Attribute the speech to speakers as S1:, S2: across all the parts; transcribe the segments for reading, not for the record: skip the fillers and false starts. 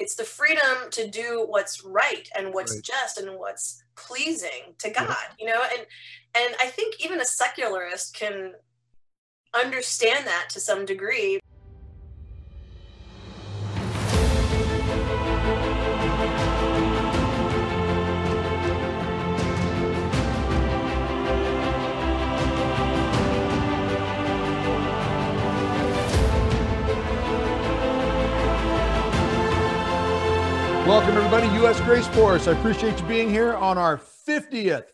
S1: It's the freedom to do what's right and what's
S2: Right.
S1: just and what's pleasing to God,
S2: Yep.
S1: you know, and I think even a secularist can understand that to some degree.
S3: Welcome, everybody. U.S. Grace Force. I appreciate you being here on our 50th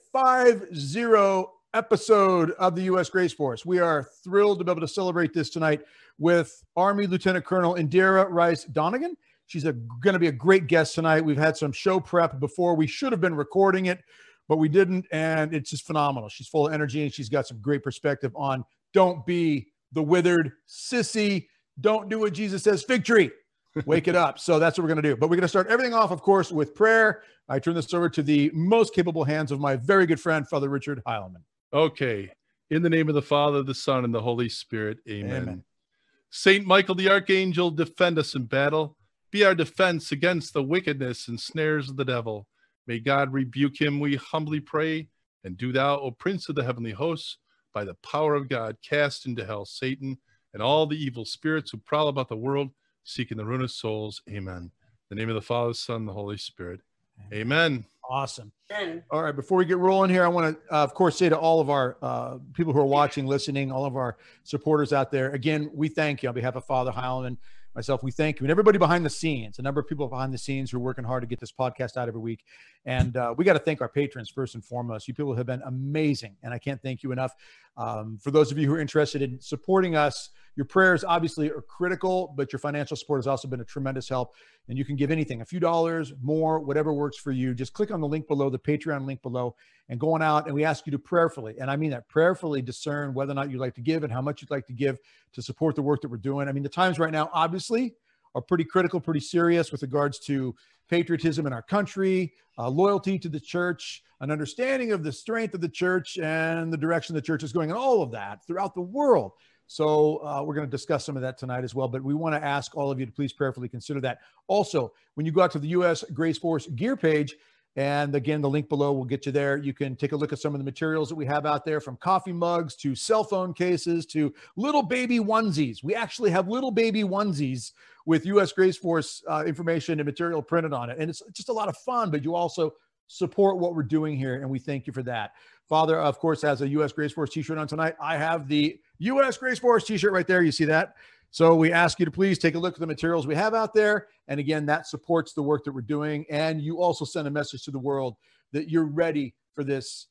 S3: 50 episode of the U.S. Grace Force. We are thrilled to be able to celebrate this tonight with Army Lieutenant Colonel Indira Rice Donegan. She's going to be a great guest tonight. We've had some show prep before. We should have been recording it, but we didn't, and it's just phenomenal. She's full of energy, and she's got some great perspective on don't be the withered sissy. Don't do what Jesus says, fig tree. Wake it up. So that's what we're going to do. But we're going to start everything off, of course, with prayer. I turn this over to the most capable hands of my very good friend, Father Richard Heilman.
S2: Okay. In the name of the Father, the Son, and the Holy Spirit. Amen.
S3: Amen.
S2: Saint Michael the Archangel, defend us in battle. Be our defense against the wickedness and snares of the devil. May God rebuke him, we humbly pray. And do thou, O Prince of the heavenly hosts, by the power of God, cast into hell Satan and all the evil spirits who prowl about the world, seeking the ruin of souls. Amen. In the name of the Father, the Son, and the Holy Spirit. Amen.
S3: Awesome.
S1: Amen.
S3: All right. Before we get rolling here, I want to, of course, say to all of our people who are watching, listening, all of our supporters out there, again, we thank you on behalf of Father Heilman, myself, we thank you. And everybody behind the scenes, a number of people behind the scenes who are working hard to get this podcast out every week. And we got to thank our patrons first and foremost. You people have been amazing, and I can't thank you enough. For those of you who are interested in supporting us, your prayers obviously are critical, but your financial support has also been a tremendous help. And you can give anything, a few dollars, more, whatever works for you. Just click on the link below, the Patreon link below, and go on out. And we ask you to prayerfully, and I mean that, prayerfully discern whether or not you'd like to give and how much you'd like to give to support the work that we're doing. I mean, the times right now, obviously, are pretty critical, pretty serious with regards to patriotism in our country, loyalty to the church, an understanding of the strength of the church and the direction the church is going, and all of that throughout the world. So we're going to discuss some of that tonight as well, but we want to ask all of you to please prayerfully consider that. Also, when you go out to the U.S. Grace Force gear page, and again, the link below will get you there. You can take a look at some of the materials that we have out there, from coffee mugs to cell phone cases to little baby onesies. We actually have little baby onesies with U.S. Grace Force information and material printed on it. And it's just a lot of fun, but you also support what we're doing here, and we thank you for that. Father, of course, has a U.S. Grace Force t-shirt on tonight. I have the U.S. Grace Force t-shirt right there. You see that? So we ask you to please take a look at the materials we have out there. And again, that supports the work that we're doing. And you also send a message to the world that you're ready for this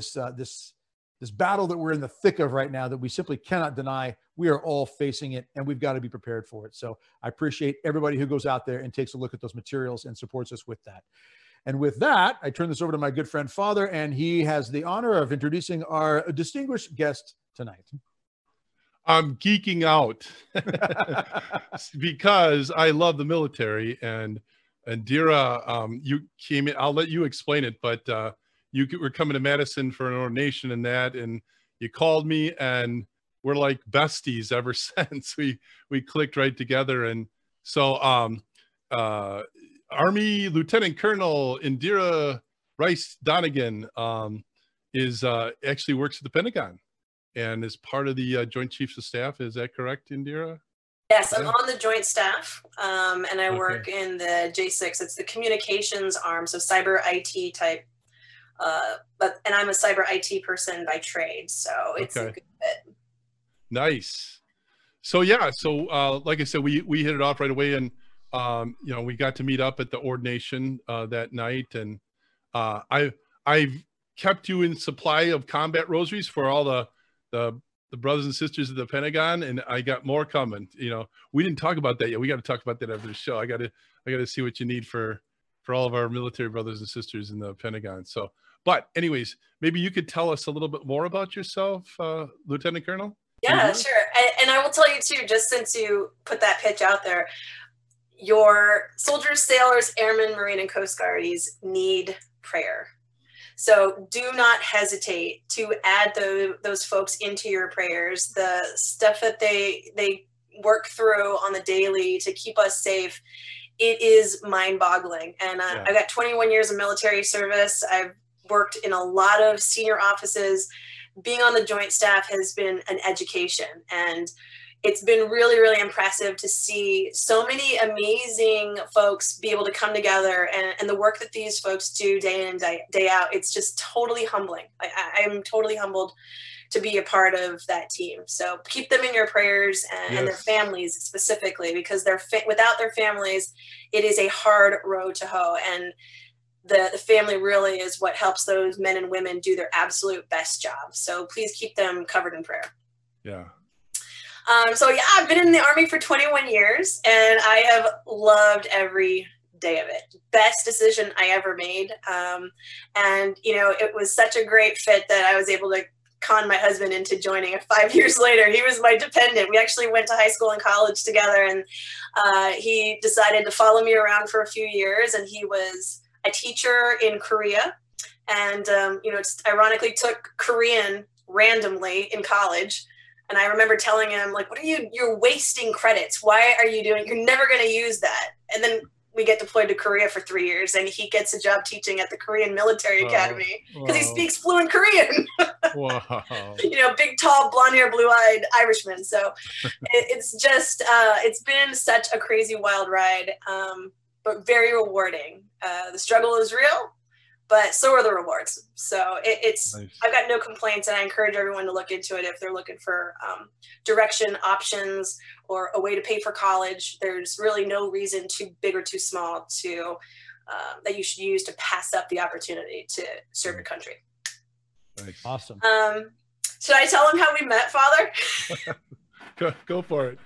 S3: battle that we're in the thick of right now, that we simply cannot deny. We are all facing it, and we've got to be prepared for it. So I appreciate everybody who goes out there and takes a look at those materials and supports us with that. And with that, I turn this over to my good friend, Father, and he has the honor of introducing our distinguished guest tonight.
S2: I'm geeking out because I love the military, and Indira, you came in, I'll let you explain it, but you were coming to Madison for an ordination and that, and you called me, and we're like besties ever since. We clicked right together. And so Army Lieutenant Colonel Indira Rice Donegan is actually works at the Pentagon and is part of the Joint Chiefs of Staff. Is that correct, Indira?
S1: Yes, I'm on the Joint Staff, and I work in the J6. It's the communications arm, so cyber IT type. And I'm a cyber IT person by trade, so it's a good fit. Nice.
S2: So yeah, so like I said, we hit it off right away, and you know, we got to meet up at the ordination that night, and I've kept you in supply of combat rosaries for all the brothers and sisters of the Pentagon, and I got more coming. You know, we didn't talk about that yet. We got to talk about that after the show. I got to see what you need for all of our military brothers and sisters in the Pentagon. So, but anyways, maybe you could tell us a little bit more about yourself, Lieutenant Colonel.
S1: Yeah, sure. And I will tell you too, just since you put that pitch out there, your soldiers, sailors, airmen, Marine, and Coast Guardies need prayer. So do not hesitate to add those folks into your prayers. The stuff that they work through on the daily to keep us safe it is mind-boggling. And
S3: Yeah.
S1: I got 21 years of military service. I've worked in a lot of senior offices. Being on the Joint Staff has been an education, and it's been really, really impressive to see so many amazing folks be able to come together, and the work that these folks do day in and day out. It's just totally humbling. I'm totally humbled to be a part of that team. So keep them in your prayers, and their families specifically, because without their families, it is a hard road to hoe. And the family really is what helps those men and women do their absolute best job. So please keep them covered in prayer.
S2: Yeah.
S1: So yeah, I've been in the Army for 21 years, and I have loved every day of it. Best decision I ever made. And you know, it was such a great fit that I was able to con my husband into joining. 5 years later, he was my dependent. We actually went to high school and college together, and he decided to follow me around for a few years, and he was a teacher in Korea, and you know, just ironically took Korean randomly in college. And I remember telling him, like, what are you're wasting credits. Why are you doing, you're never going to use that. And then we get deployed to Korea for 3 years, and he gets a job teaching at the Korean Military Academy because he speaks fluent Korean.
S2: Wow.
S1: You know, big, tall, blonde hair, blue-eyed Irishman. So it's just, it's been such a crazy, wild ride, but very rewarding. The struggle is real, but so are the rewards. So it's nice. I've got no complaints, and I encourage everyone to look into it if they're looking for direction, options, or a way to pay for college. There's really no reason too big or too small to that you should use to pass up the opportunity to serve your country.
S2: Nice.
S3: Awesome.
S1: Should I tell them how we met, Father?
S2: Go for it.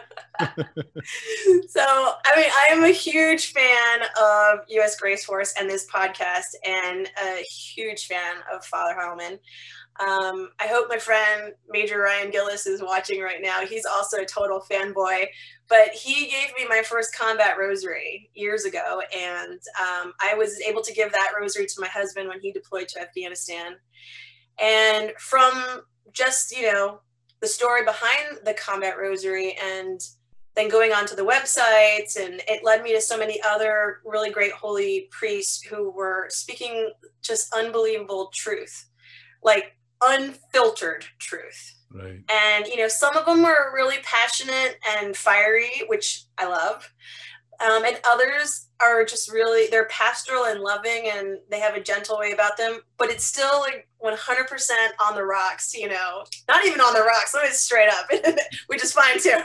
S1: So, I mean, I am a huge fan of U.S. Grace Force and this podcast, and a huge fan of Father Heilman. I hope my friend Major Ryan Gillis is watching right now. He's also a total fanboy, but he gave me my first combat rosary years ago, and I was able to give that rosary to my husband when he deployed to Afghanistan. And from just, you know, the story behind the combat rosary, and then going onto the websites, and it led me to so many other really great holy priests who were speaking just unbelievable truth, like unfiltered truth.
S2: Right.
S1: And, you know, some of them were really passionate and fiery, which I love. And others are just really, they're pastoral and loving, and they have a gentle way about them, but it's still like 100% on the rocks, you know, not even on the rocks, it's straight up, which is fine too.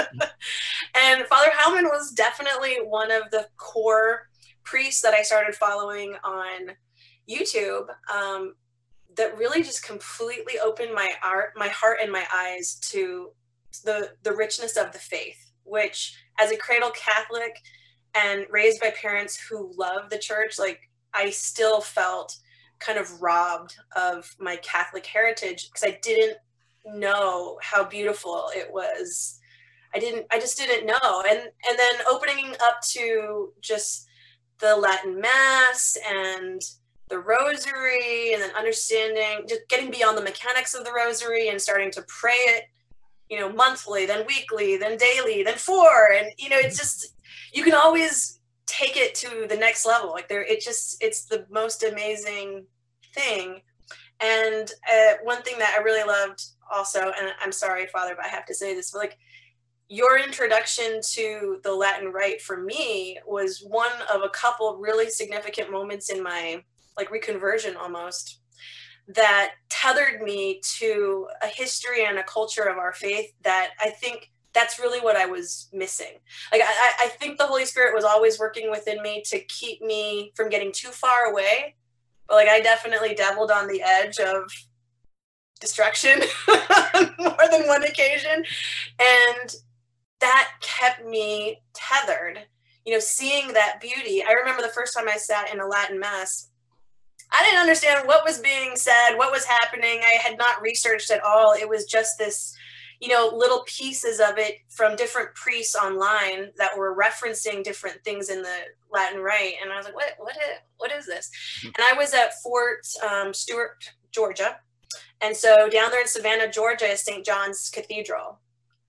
S1: And Father Heilman was definitely one of the core priests that I started following on YouTube, that really just completely opened my heart and my eyes to the richness of the faith, which, as a cradle Catholic and raised by parents who love the church, like, I still felt kind of robbed of my Catholic heritage because I didn't know how beautiful it was. I just didn't know. And then opening up to just the Latin Mass and the rosary, and then understanding, just getting beyond the mechanics of the rosary and starting to pray it, you know, monthly, then weekly, then daily, then 4. And, you know, it's just, you can always take it to the next level. Like it's the most amazing thing. And one thing that I really loved also, and I'm sorry, Father, but I have to say this, but like, your introduction to the Latin Rite for me was one of a couple really significant moments in my, like, reconversion almost, that tethered me to a history and a culture of our faith that I think that's really what I was missing. Like, I think the Holy Spirit was always working within me to keep me from getting too far away. But like, I definitely dabbled on the edge of destruction on more than one occasion. And that kept me tethered, you know, seeing that beauty. I remember the first time I sat in a Latin Mass, I didn't understand what was being said, what was happening. I had not researched at all. It was just this, you know, little pieces of it from different priests online that were referencing different things in the Latin Rite. And I was like, what is this? And I was at Fort Stewart, Georgia. And so down there in Savannah, Georgia is St. John's Cathedral.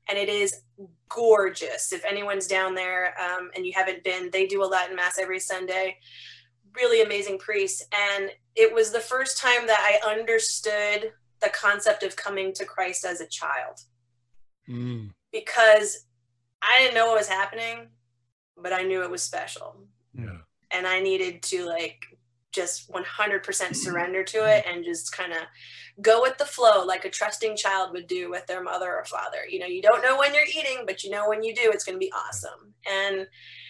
S1: and it is gorgeous. If anyone's down there and you haven't been, they do a Latin Mass every Sunday. Really amazing priests. And it was the first time that I understood the concept of coming to Christ as a child. Because I didn't know what was happening, but I knew it was special.
S2: Yeah.
S1: And I needed to like just 100% surrender to it and just kind of go with the flow like a trusting child would do with their mother or father. You know, you don't know when you're eating, but you know when you do, it's going to be awesome. And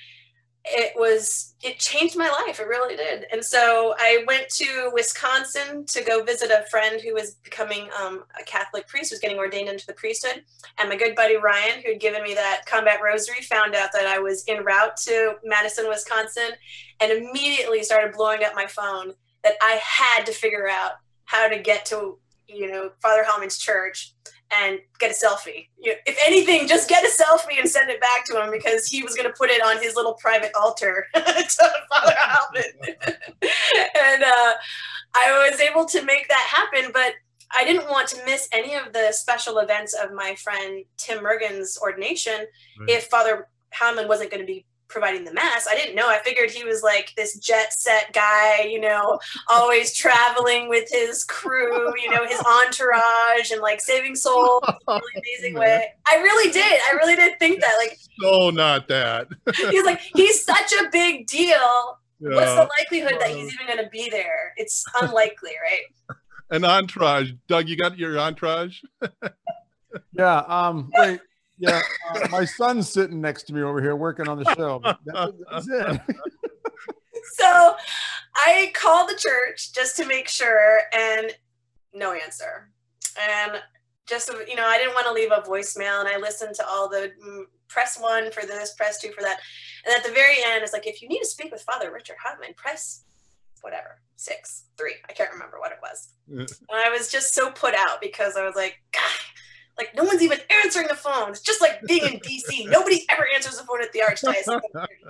S1: it changed my life. It really did. And so I went to Wisconsin to go visit a friend who was becoming a Catholic priest, was getting ordained into the priesthood. And my good buddy Ryan, who had given me that combat rosary, found out that I was en route to Madison, Wisconsin, and immediately started blowing up my phone that I had to figure out how to get to, you know, Father Heilman's church and get a selfie. If anything, just get a selfie and send it back to him, because he was going to put it on his little private altar to Father Heilman. And I was able to make that happen, but I didn't want to miss any of the special events of my friend Tim Mergen's ordination if Father Heilman wasn't going to be providing the Mass. I didn't know. I figured he was like this jet set guy, you know, always traveling with his crew, you know, his entourage, and like saving souls in a really amazing way. I really did think that. Like,
S2: so not that.
S1: He's like, he's such a big deal. Yeah. What's the likelihood that he's even going to be there? It's unlikely, right?
S2: An entourage. Doug, you got your entourage?
S3: Yeah. Wait. Yeah, my son's sitting next to me over here working on the show. That's it.
S1: So I called the church just to make sure, and no answer. And just, you know, I didn't want to leave a voicemail, and I listened to all the press 1 for this, press 2 for that. And at the very end, it's like, if you need to speak with Father Richard Heilman, press whatever, 6, 3. I can't remember what it was. And I was just so put out, because I was like, God, like, no one's even answering the phone. It's just like being in DC. Nobody ever answers the phone at the Archdiocese.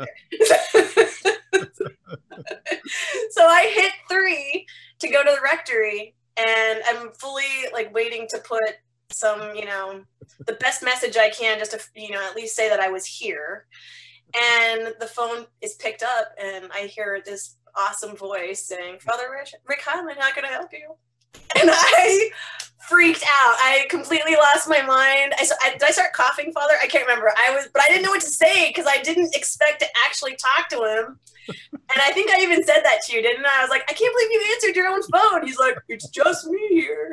S1: So I hit 3 to go to the rectory, and I'm fully like waiting to put some, you know, the best message I can, just to, you know, at least say that I was here. And the phone is picked up, and I hear this awesome voice saying, Father Rick Heilman, how can I help you? And I freaked out. I completely lost my mind. Did I start coughing, Father? I can't remember. But I didn't know what to say, because I didn't expect to actually talk to him. And I think I even said that to you, didn't I? I was like, I can't believe you answered your own phone. He's like, it's just me here.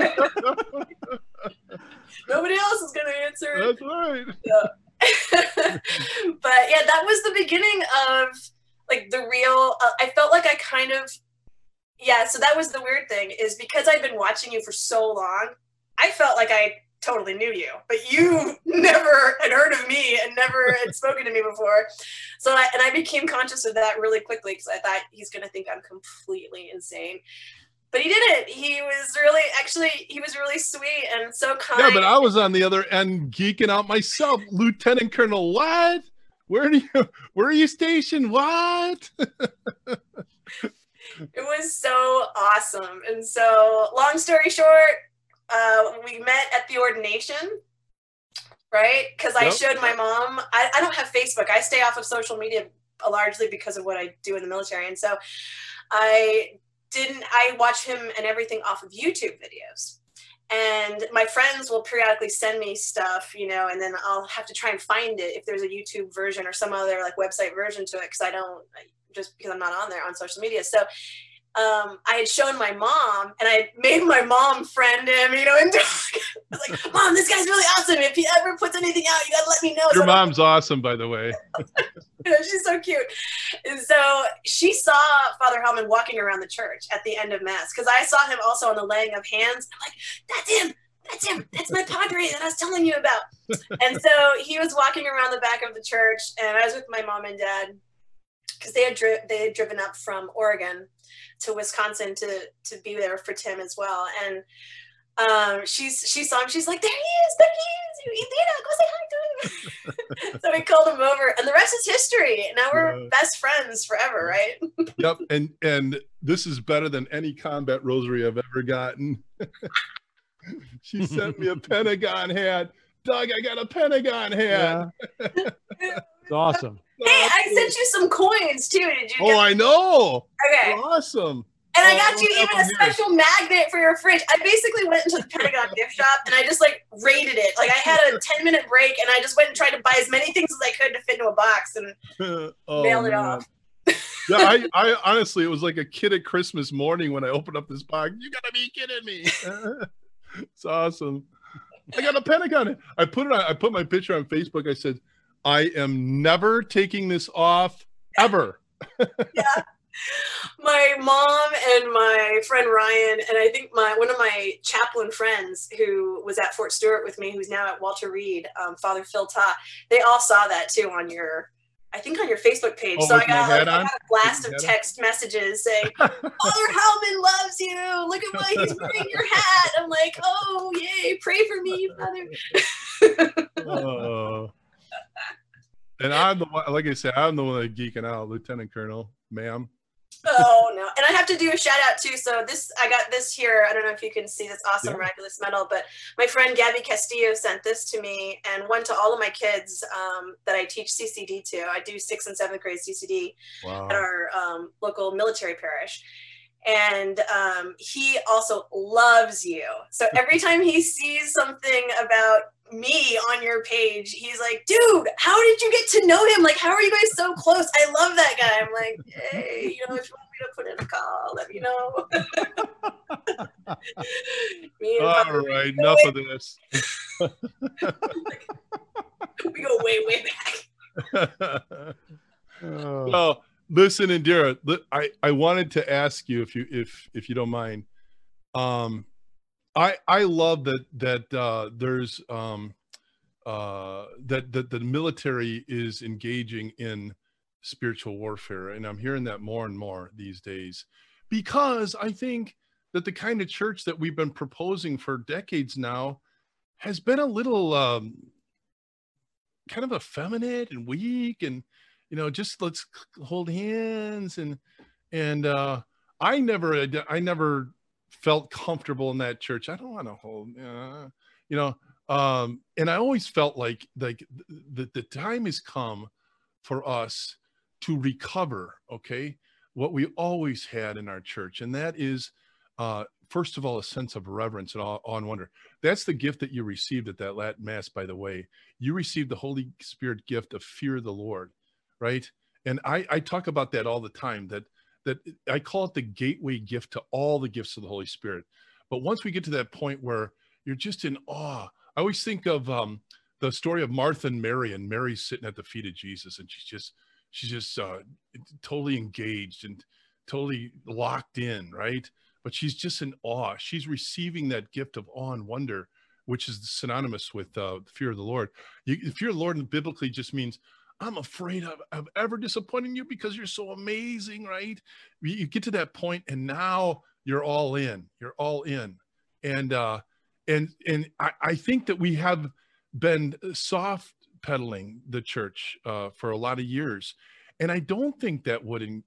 S1: Nobody else is going to answer it.
S2: That's right.
S1: Yeah. But yeah, that was the beginning of like the real, I felt like I kind of, yeah, so that was the weird thing, is because I've been watching you for so long, I felt like I totally knew you, but you never had heard of me and never had spoken to me before. So I became conscious of that really quickly, because I thought he's going to think I'm completely insane. But he didn't. He was really sweet and so kind.
S2: Yeah, but I was on the other end geeking out myself. Lieutenant Colonel, what? Where are you stationed? What?
S1: It was so awesome. And so, long story short, we met at the ordination, right? Because I showed my mom, I don't have Facebook. I stay off of social media largely because of what I do in the military. And so I watch him and everything off of YouTube videos. And my friends will periodically send me stuff, you know, and then I'll have to try and find it if there's a YouTube version or some other like website version to it, just because I'm not on there on social media. So I had shown my mom, and I made my mom friend him, you know, and I was like, Mom, this guy's really awesome. If he ever puts anything out, you gotta let me know.
S2: Your mom's awesome, by the way.
S1: You know, she's so cute. And so she saw Father Heilman walking around the church at the end of Mass, because I saw him also on the laying of hands. I'm like, that's him. That's my padre that I was telling you about. And so he was walking around the back of the church, and I was with my mom and dad, because they had driven up from Oregon to Wisconsin to be there for Tim as well. And she saw him. She's like, there he is. Go say hi to him. So we called him over, and the rest is history. Now we're best friends forever, right?
S2: Yep. And this is better than any combat rosary I've ever gotten. She sent me a Pentagon hat. Doug, I got a Pentagon hat.
S3: It's awesome.
S1: Hey, I sent you some coins too. Did you?
S2: I know.
S1: Okay.
S2: Awesome.
S1: And I got you even a special magnet for your fridge. I basically went into the Pentagon gift shop and I just like raided it. Like I had a 10-minute break and I just went and tried to buy as many things as I could to fit into a box and mailed it off.
S2: Yeah, I honestly, it was like a kid at Christmas morning when I opened up this box. You gotta be kidding me. It's awesome. I got a Pentagon. I put my picture on Facebook. I said, I am never taking this off ever.
S1: Yeah. My mom and my friend Ryan, and I think one of my chaplain friends who was at Fort Stewart with me, who's now at Walter Reed, Father Phil Ta, they all saw that too on your Facebook page. So I got a blast of text messages saying, Father Heilman loves you. Look at why he's wearing your hat. I'm like, oh, yay, pray for me, Father.
S2: And I'm the one, like I said, I'm the one that's geeking out, Lieutenant Colonel, ma'am.
S1: Oh no. And I have to do a shout out too. So I got this here. I don't know if you can see this awesome miraculous medal, but my friend Gabby Castillo sent this to me and one to all of my kids that I teach CCD to. I do 6th and 7th grade CCD at our local military parish. And he also loves you. So every time he sees something about me on your page, he's like, dude, how did you get to know him? Like, how are you guys so close? I love that guy. I'm like, hey, if you want me to put in a call, let me know.
S2: All right, enough of this.
S1: We go way, way back.
S2: Well, listen, Indira, I wanted to ask you if you don't mind. I love that there's that the military is engaging in spiritual warfare, and I'm hearing that more and more these days, because I think that the kind of church that we've been proposing for decades now has been a little kind of effeminate and weak, and just let's hold hands and I never felt comfortable in that church. I don't want to hold, and I always felt like the time has come for us to recover, okay, what we always had in our church. And that is, first of all, a sense of reverence and awe and wonder. That's the gift that you received at that Latin Mass, by the way. You received the Holy Spirit gift of fear of the Lord, right? And I talk about that all the time, that I call it the gateway gift to all the gifts of the Holy Spirit. But once we get to that point where you're just in awe, I always think of the story of Martha and Mary's sitting at the feet of Jesus, and she's just totally engaged and totally locked in, right? But she's just in awe. She's receiving that gift of awe and wonder, which is synonymous with the fear of the Lord. The fear of the Lord biblically just means, I'm afraid of ever disappointing you because you're so amazing, right? You get to that point and now you're all in. You're all in. And I think that we have been soft pedaling the church for a lot of years. And I don't think that would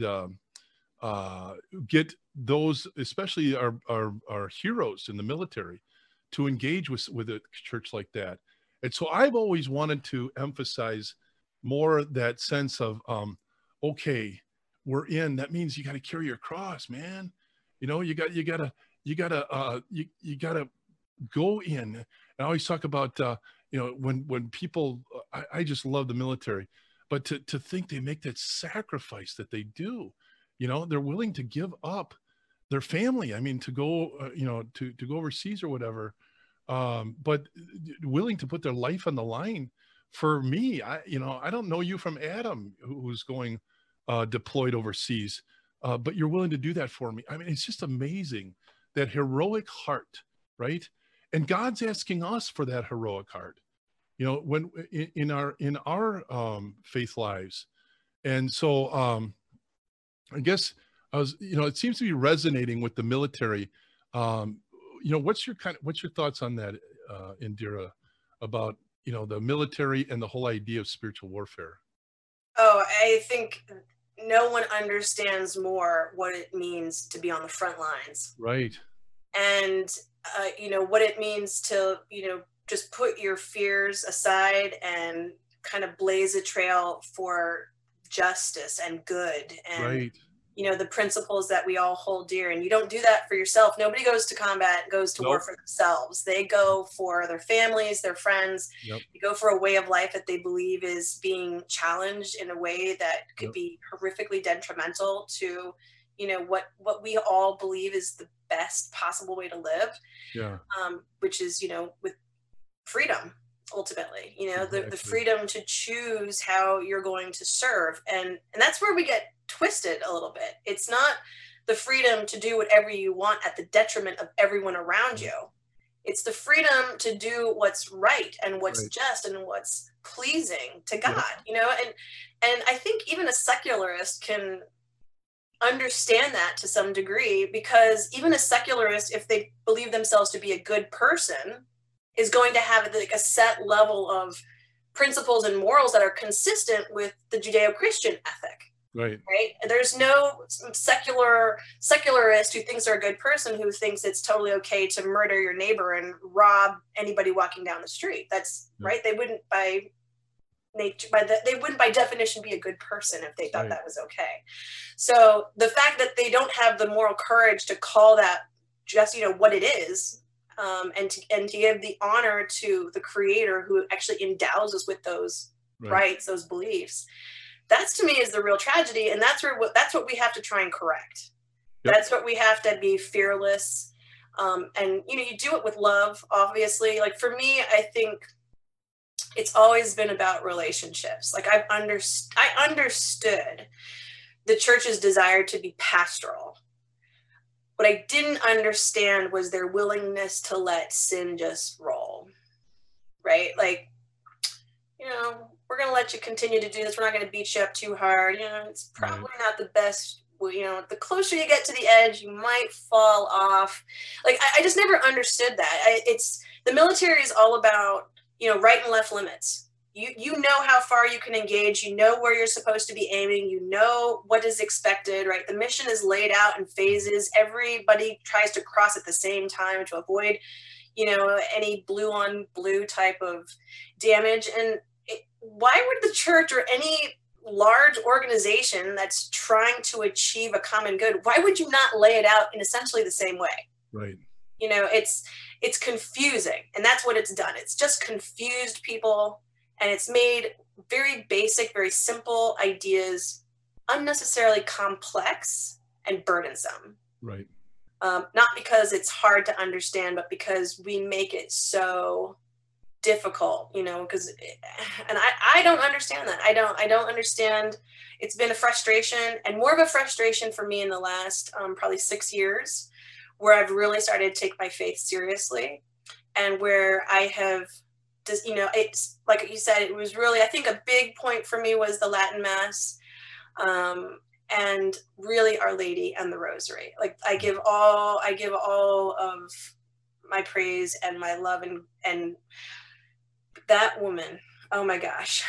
S2: get those, especially our heroes in the military, to engage with a church like that. And so I've always wanted to emphasize more that sense of, okay, we're in. That means you got to carry your cross, man. You gotta go in. And I always talk about, when people, I just love the military, but to think they make that sacrifice that they do, they're willing to give up their family. I mean, to go, to go overseas or whatever, but willing to put their life on the line. For me, I don't know you from Adam, who's going deployed overseas, but you're willing to do that for me. I mean, it's just amazing, that heroic heart, right? And God's asking us for that heroic heart, when in our faith lives. And so I guess it seems to be resonating with the military. What's your thoughts on that, Indira, about the military and the whole idea of spiritual warfare?
S1: Oh, I think no one understands more what it means to be on the front lines.
S2: Right.
S1: And, what it means to, just put your fears aside and kind of blaze a trail for justice and good and
S2: Right.
S1: the principles that we all hold dear. And you don't do that for yourself. Nobody goes to combat, goes to war
S2: Nope.
S1: for themselves. They go for their families, their friends.
S2: Yep.
S1: They go for a way of life that they believe is being challenged in a way that could
S2: Yep.
S1: be horrifically detrimental to, what we all believe is the best possible way to live,
S2: Yeah.
S1: which is, with freedom. Ultimately, the
S2: Exactly.
S1: freedom to choose how you're going to serve. And that's where we get twisted a little bit. It's not the freedom to do whatever you want at the detriment of everyone around you. It's the freedom to do what's right and what's
S2: Right.
S1: just and what's pleasing to God,
S2: Yep.
S1: and I think even a secularist can understand that to some degree, because even a secularist, if they believe themselves to be a good person, is going to have like a set level of principles and morals that are consistent with the Judeo-Christian ethic,
S2: Right.
S1: right? There's no secularist who thinks they're a good person who thinks it's totally okay to murder your neighbor and rob anybody walking down the street. That's
S2: Yeah.
S1: right. They wouldn't by nature, they wouldn't by definition be a good person if they thought
S2: Right.
S1: that was okay. So the fact that they don't have the moral courage to call that just what it is, and to give the honor to the Creator who actually endows us with those
S2: Right.
S1: rights, those beliefs, that's to me is the real tragedy. And that's what we have to try and correct.
S2: Yep.
S1: That's what we have to be fearless, and you do it with love, obviously. Like for me, I think it's always been about relationships. Like I understood the church's desire to be pastoral. What I didn't understand was their willingness to let sin just roll, right? Like, we're going to let you continue to do this. We're not going to beat you up too hard. It's probably not the best. The closer you get to the edge, you might fall off. Like, I just never understood that. The military is all about, right and left limits. You know how far you can engage, where you're supposed to be aiming, what is expected, right? The mission is laid out in phases. Everybody tries to cross at the same time to avoid, any blue on blue type of damage. And why would the church or any large organization that's trying to achieve a common good, why would you not lay it out in essentially the same way?
S2: Right.
S1: It's confusing, and that's what it's done. It's just confused people. And it's made very basic, very simple ideas unnecessarily complex and burdensome.
S2: Right.
S1: Not because it's hard to understand, but because we make it so difficult, because, and I don't understand that. I don't understand. It's been a frustration, and more of a frustration for me in the last probably 6 years, where I've really started to take my faith seriously, and where I have it's like you said, it was really, I think a big point for me was the Latin Mass, and really Our Lady and the Rosary. Like I give all of my praise and my love and that woman. Oh my gosh.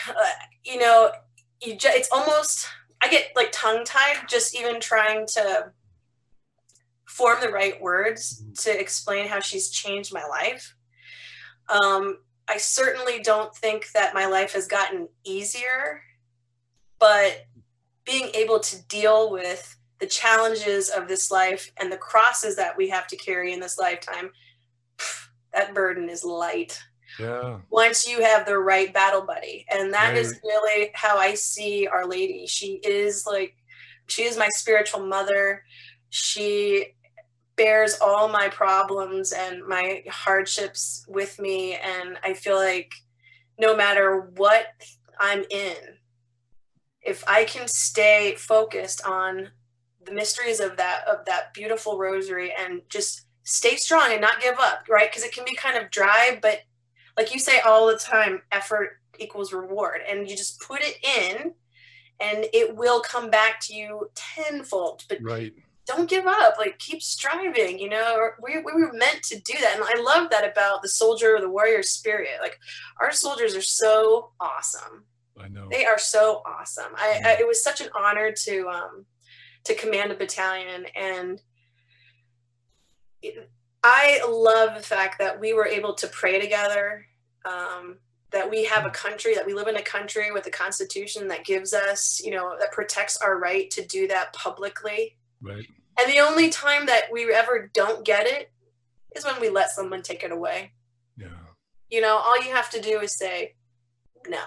S1: It's almost, I get like tongue tied just even trying to form the right words to explain how she's changed my life. I certainly don't think that my life has gotten easier, but being able to deal with the challenges of this life and the crosses that we have to carry in this lifetime, that burden is light.
S2: Yeah.
S1: Once you have the right battle buddy. And that is really how I see Our Lady. She is my spiritual mother. She bears all my problems and my hardships with me, and I feel like no matter what I'm in, if I can stay focused on the mysteries of that beautiful rosary and just stay strong and not give up, right? Because it can be kind of dry, but like you say all the time, effort equals reward, and you just put it in and it will come back to you tenfold. But
S2: right.
S1: Don't give up, like keep striving, we were meant to do that. And I love that about the soldier or the warrior spirit. Like our soldiers are so awesome.
S2: I know.
S1: They are so awesome. It was such an honor to command a battalion, and I love the fact that we were able to pray together, that we have a country, that we live in a country with a constitution that gives us, that protects our right to do that publicly.
S2: Right.
S1: And the only time that we ever don't get it is when we let someone take it away.
S2: Yeah.
S1: All you have to do is say no.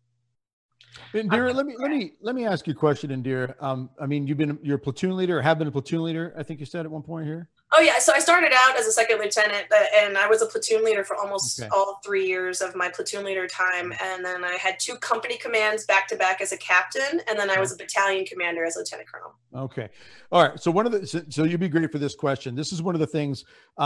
S3: Indira, let me ask you a question, Indira. I mean, you're a platoon leader, or have been a platoon leader, I think you said at one point here.
S1: Oh yeah, so I started out as a second lieutenant, and I was a platoon leader for almost all 3 years of my platoon leader time, and then I had 2 company commands back to back as a captain, and then I was a battalion commander as lieutenant colonel. Okay, all right. So so you'd be great for this question. This is one of the things,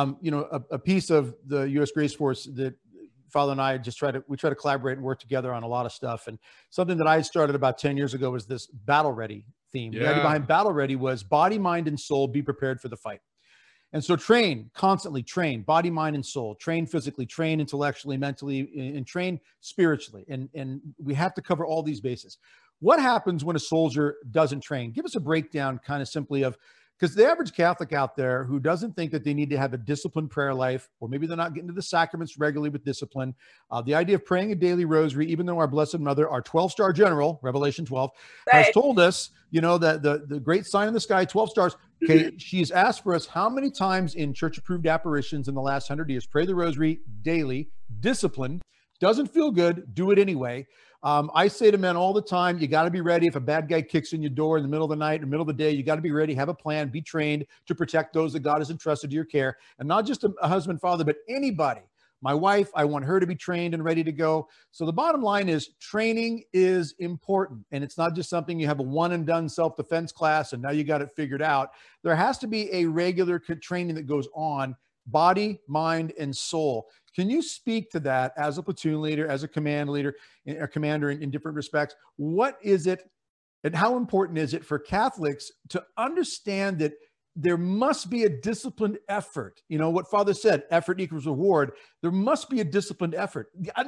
S1: a piece of the U.S. Grace Force that Father and I we try to collaborate and work together on a lot of stuff. And something that I started about 10 years ago was this battle ready theme. The idea behind battle ready was body, mind, and soul, be prepared for the fight. And so constantly train, body, mind, and soul, train physically, train intellectually, mentally, and train spiritually. And we have to cover all these bases. What happens when a soldier doesn't train? Give us a breakdown kind of simply of, because the average Catholic out there who doesn't think that they need to have a disciplined prayer life, or maybe they're not getting to the sacraments regularly with discipline, the idea of praying a daily rosary, even though our Blessed Mother, our 12-star general, Revelation 12, has told us, that the great sign in the sky, 12 stars, okay, she's asked for us how many times in church-approved apparitions in the last 100 years, pray the rosary daily, discipline, doesn't feel good, do it anyway. I say to men all the time, you got to be ready. If a bad guy kicks in your door in the middle of the night, in the middle of the day, you got to be ready, have a plan, be trained to protect those that God has entrusted to your care. And not just a husband, father, but anybody. My wife, I want her to be trained and ready to go. So the bottom line is training is important. And it's not just something you have a one and done self-defense class and now you got it figured out. There has to be a regular training that goes on, body, mind, and soul. Can you speak to that as a platoon leader, as a command leader, a commander in different respects? What is it and how important is it for Catholics to understand that there must be a disciplined effort? What Father said, effort equals reward. There must be a disciplined effort.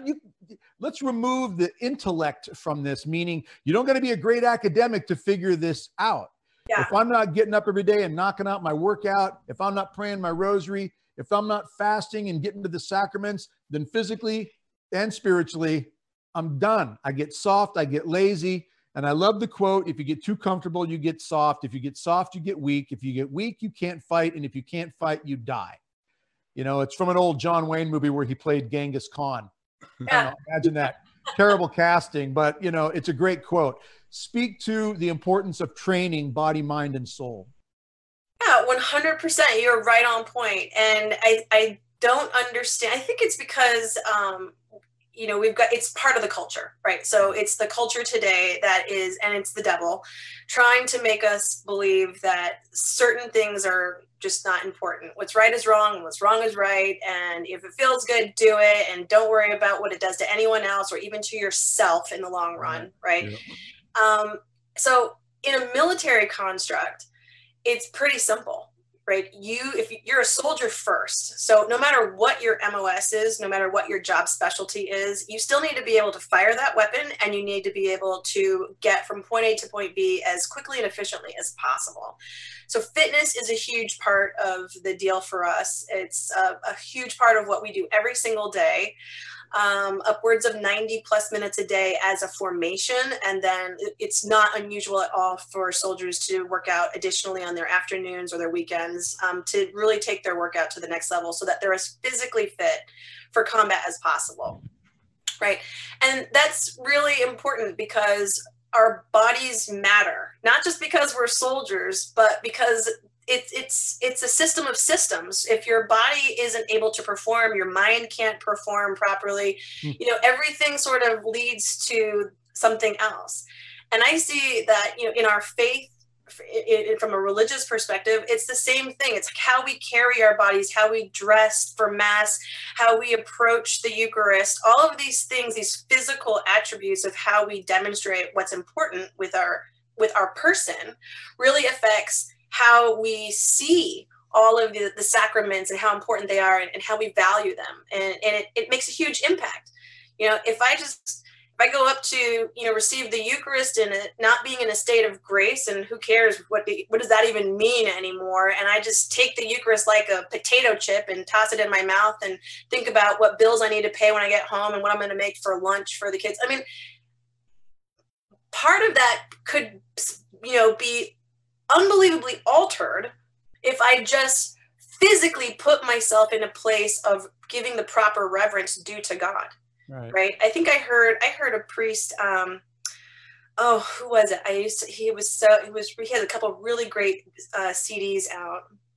S1: Let's remove the intellect from this, meaning you don't got to be a great academic to figure this out. Yeah. If I'm not getting up every day and knocking out my workout, if I'm not praying my rosary, if I'm not fasting and getting to the sacraments, then physically and spiritually, I'm done. I get soft, I get lazy. And I love the quote, if you get too comfortable, you get soft. If you get soft, you get weak. If you get weak, you can't fight. And if you can't fight, you die. It's from an old John Wayne movie where he played Genghis Khan. Yeah. Imagine that. Terrible casting, but it's a great quote. Speak to the importance of training body, mind, and soul. Yeah, 100%. You're right on point. And I don't understand. I think it's because, it's part of the culture, right? So it's the culture today and it's the devil trying to make us believe that certain things are just not important. What's right is wrong, and what's wrong is right. And if it feels good, do it. And don't worry about what it does to anyone else or even to yourself in the long run, right? Yeah. So in a military construct, it's pretty simple, right? If you're a soldier first, so no matter what your MOS is, no matter what your job specialty is, you still need to be able to fire that weapon, and you need to be able to get from point A to point B as quickly and efficiently as possible. So fitness is a huge part of the deal for us. It's a huge part of what we do every single day. Upwards of 90 plus minutes a day as a formation. And then it's not unusual at all for soldiers to work out additionally on their afternoons or their weekends to really take their workout to the next level so that they're as physically fit for combat as possible, right? And that's really important because our bodies matter, not just because we're soldiers, but because it's a system of systems. If your body isn't able to perform, your mind can't perform properly, everything sort of leads to something else. And I see that, in our faith, from a religious perspective, it's the same thing. It's how we carry our bodies, how we dress for mass, how we approach the Eucharist, all of these things, these physical attributes of how we demonstrate what's important with our person really affects how we see all of the sacraments and how important they are and how we value them. And it makes a huge impact. If I just if I go up to, receive the Eucharist and not being in a state of grace, and who cares what does that even mean anymore? And I just take the Eucharist like a potato chip and toss it in my mouth and think about what bills I need to pay when I get home and what I'm going to make for lunch for the kids. I mean, part of that could, be unbelievably altered if I just physically put myself in a place of giving the proper reverence due to God. Right. I think I heard a priest, who was it? He had a couple of really great CDs out.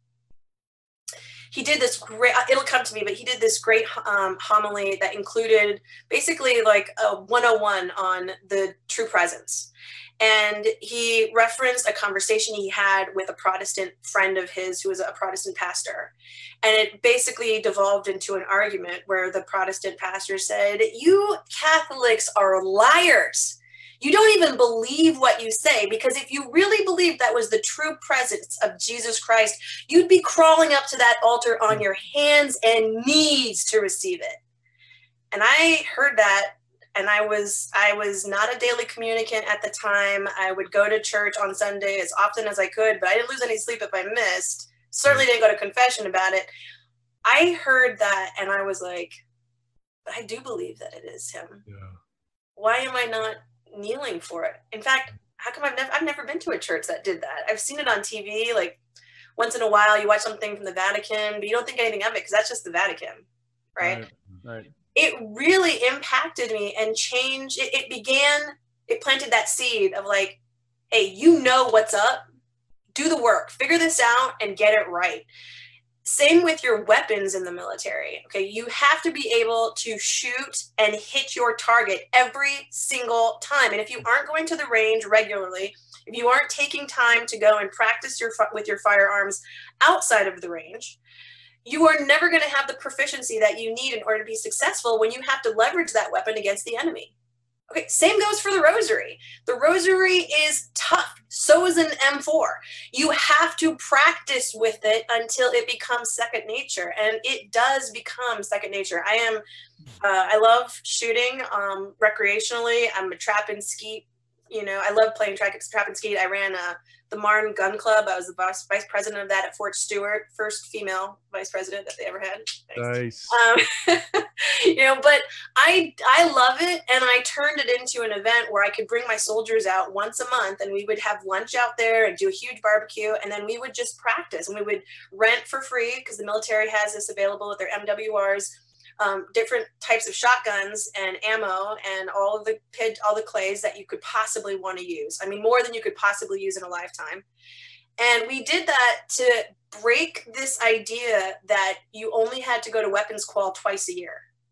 S1: He did this great, it'll come to me, but he did this great homily that included basically like a 101 on the true presence. And he referenced a conversation he had with a Protestant friend of his who was a Protestant pastor. And it basically devolved into an argument where the Protestant pastor said, "You Catholics are liars. You don't even believe what you say, because if you really believed that was the true presence of Jesus Christ, you'd be crawling up to that altar on your hands and knees to receive it." And I heard that. And I was not a daily communicant at the time. I would go to church on Sunday as often as I could, but I didn't lose any sleep if I missed. Certainly didn't go to confession about it. I heard that and I was like, I do believe that it is him. Yeah. Why am I not kneeling for it? In fact, how come I've never been to a church that did that? I've seen it on TV, like once in a while you watch something from the Vatican, but you don't think anything of it because that's just the Vatican, right? Right. It really impacted me and changed. It planted that seed of like, hey, you know what's up, do the work, figure this out and get it right. Same with your weapons in the military. Okay. You have to be able to shoot and hit your target every single time. And if you aren't going to the range regularly, if you aren't taking time to go and practice with your firearms outside of the range, you are never going to have the proficiency that you need in order to be successful when you have to leverage that weapon against the enemy. Okay, same goes for the rosary. The rosary is tough. So is an M4. You have to practice with it until it becomes second nature, and it does become second nature. I love shooting recreationally. I'm a trap and skeet. I love playing trap and skeet. I ran the Marne Gun Club. I was the vice president of that at Fort Stewart, first female vice president that they ever had.
S2: Nice.
S1: But I love it, and I turned it into an event where I could bring my soldiers out once a month, and we would have lunch out there and do a huge barbecue, and then we would just practice, and we would rent for free because the military has this available with their MWRs. Different types of shotguns and ammo and all the clays that you could possibly want to use. I mean, more than you could possibly use in a lifetime. And we did that to break this idea that you only had to go to weapons qual twice a year.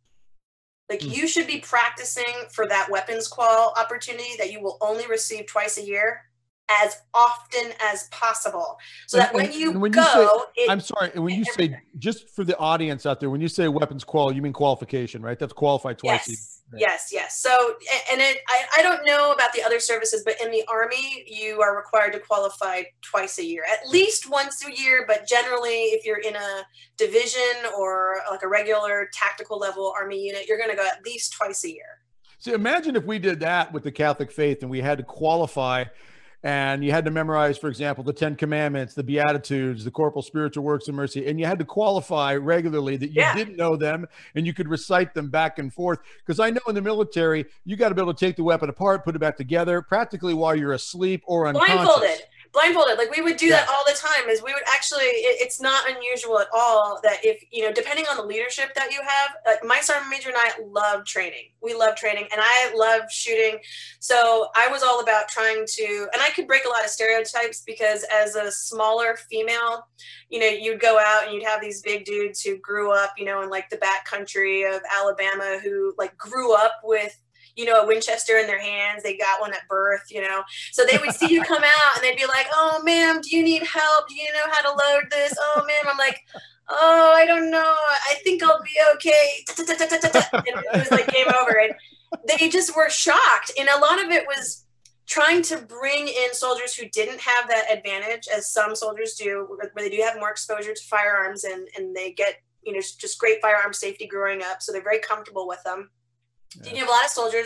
S1: Like you should be practicing for that weapons qual opportunity that you will only receive twice a year as often as possible, so that when you go,
S3: I'm sorry, and when you say, just for the audience out there, when you say weapons qual, you mean qualification, right? That's qualified twice.
S1: Yes. So, and I don't know about the other services, but in the Army, you are required to qualify twice a year, at least once a year. But generally, if you're in a division or like a regular tactical level Army unit, you're going to go at least twice a year.
S3: So imagine if we did that with the Catholic faith and we had to qualify. And you had to memorize, for example, the 10 Commandments, the Beatitudes, the corporal spiritual works of mercy. And you had to qualify regularly that you didn't know them and you could recite them back and forth. Because I know in the military, you got to be able to take the weapon apart, put it back together practically while you're asleep or unconscious.
S1: Blindfolded. Like we would do that all the time. Is we would actually, it's not unusual at all that if, depending on the leadership that you have, like my sergeant major and I love training. We love training and I love shooting. So I was all about trying to, and I could break a lot of stereotypes because as a smaller female, you'd go out and you'd have these big dudes who grew up, in like the backcountry of Alabama who like grew up with, a Winchester in their hands. They got one at birth, so they would see you come out and they'd be like, "Oh, ma'am, do you need help? Do you know how to load this? Oh, ma'am." I'm like, "Oh, I don't know. I think I'll be okay." And it was like game over. And they just were shocked. And a lot of it was trying to bring in soldiers who didn't have that advantage, as some soldiers do, where they do have more exposure to firearms and they get, just great firearm safety growing up. So they're very comfortable with them. Yeah. You have a lot of soldiers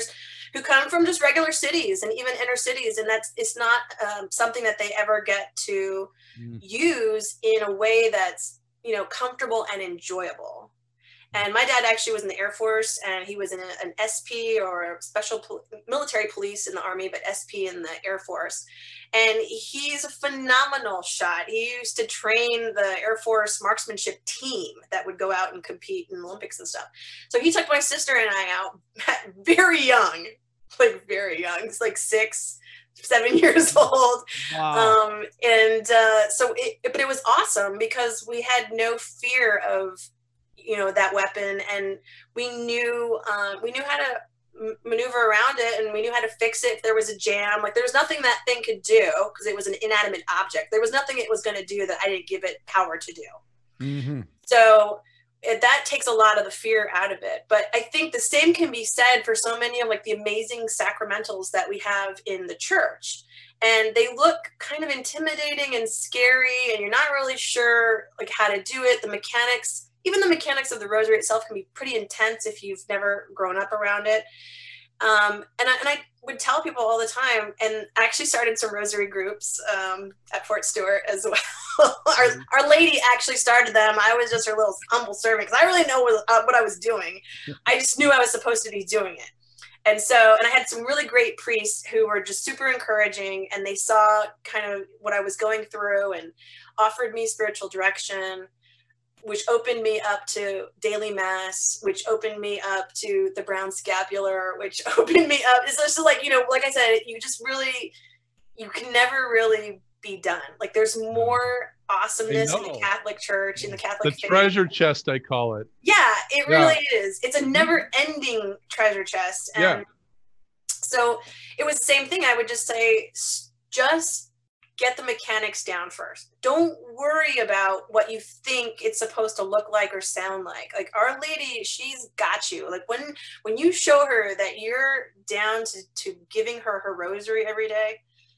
S1: who come from just regular cities and even inner cities. And it's not something that they ever get to use in a way that's, comfortable and enjoyable. And my dad actually was in the Air Force, and he was in an SP, or special military police in the Army, but SP in the Air Force. And he's a phenomenal shot. He used to train the Air Force marksmanship team that would go out and compete in the Olympics and stuff. So he took my sister and I out very young, like very young. It's like 6, 7 years old.
S3: Wow.
S1: But it was awesome because we had no fear of, that weapon, and we knew how to maneuver around it, and we knew how to fix it if there was a jam. Like, there was nothing that thing could do because it was an inanimate object. There was nothing it was going to do that I didn't give it power to do. Mm-hmm. So that takes a lot of the fear out of it. But I think the same can be said for so many of like the amazing sacramentals that we have in the church. And they look kind of intimidating and scary, and you're not really sure like how to do it. The mechanics, even the mechanics of the rosary itself, can be pretty intense if you've never grown up around it. And I would tell people all the time, and I actually started some rosary groups at Fort Stewart as well. Our lady actually started them. I was just her little humble servant because I really know what I was doing. I just knew I was supposed to be doing it. And I had some really great priests who were just super encouraging, and they saw kind of what I was going through and offered me spiritual direction, which opened me up to daily mass, which opened me up to the brown scapular, which opened me up. It's just like, like I said, you can never really be done. Like, there's more awesomeness in the Catholic Church, in the Catholic faith.
S2: Treasure chest, I call it.
S1: Yeah, it really is. It's a never ending treasure chest. And so it was the same thing. I would just say, just get the mechanics down first. Don't worry about what you think it's supposed to look like or sound like. Like, Our Lady, she's got you. Like, when you show her that you're down to giving her her rosary every day,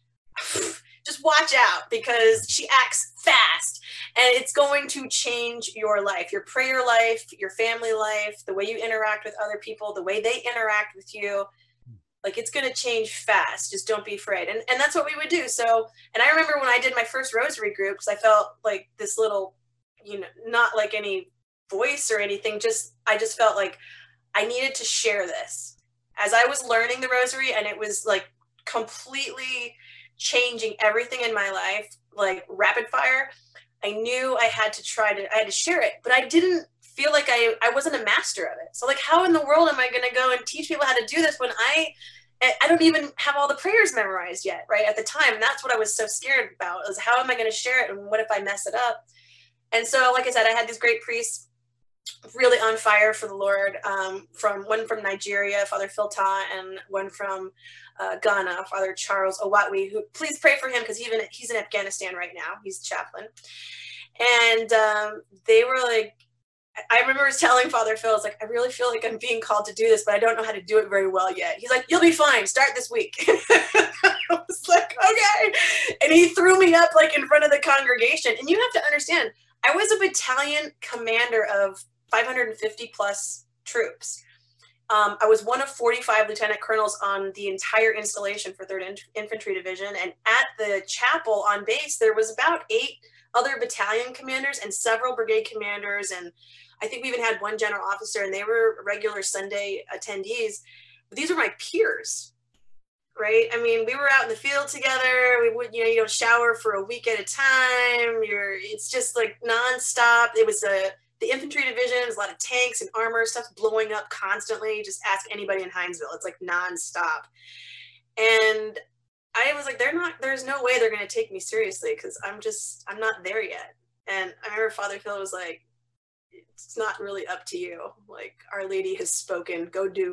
S1: just watch out, because she acts fast, and it's going to change your life, your prayer life, your family life, the way you interact with other people, the way they interact with you. Like, it's going to change fast. Just don't be afraid. And that's what we would do. So, and I remember when I did my first rosary group, because I felt like this little, not like any voice or anything, I just felt like I needed to share this. As I was learning the rosary, and it was like completely changing everything in my life, like rapid fire, I knew I had to share it, but I didn't feel like I wasn't a master of it. So like, how in the world am I going to go and teach people how to do this when I don't even have all the prayers memorized yet, right, at the time? And that's what I was so scared about, is how am I going to share it, and what if I mess it up? And so, like I said, I had these great priests really on fire for the Lord, one from Nigeria, Father Philta, and one from Ghana, Father Charles Owatwe, who, please pray for him, because he's in Afghanistan right now. He's chaplain. And they were like, I remember telling Father Phil, it's like, I really feel like I'm being called to do this, but I don't know how to do it very well yet. He's like, you'll be fine. Start this week. I was like, okay. And he threw me up like in front of the congregation. And you have to understand, I was a battalion commander of 550 plus troops. I was one of 45 lieutenant colonels on the entire installation for 3rd Infantry Division. And at the chapel on base, there was about 8 other battalion commanders and several brigade commanders. And I think we even had one general officer, and they were regular Sunday attendees. But these were my peers, right? I mean, we were out in the field together. We would, you don't shower for a week at a time. It's just like nonstop. It was the infantry division, there's a lot of tanks and armor, stuff's blowing up constantly. Just ask anybody in Hinesville. It's like nonstop. And I was like, there's no way they're going to take me seriously, because I'm not there yet. And I remember Father Phil was like, it's not really up to you. Like, Our Lady has spoken, go do.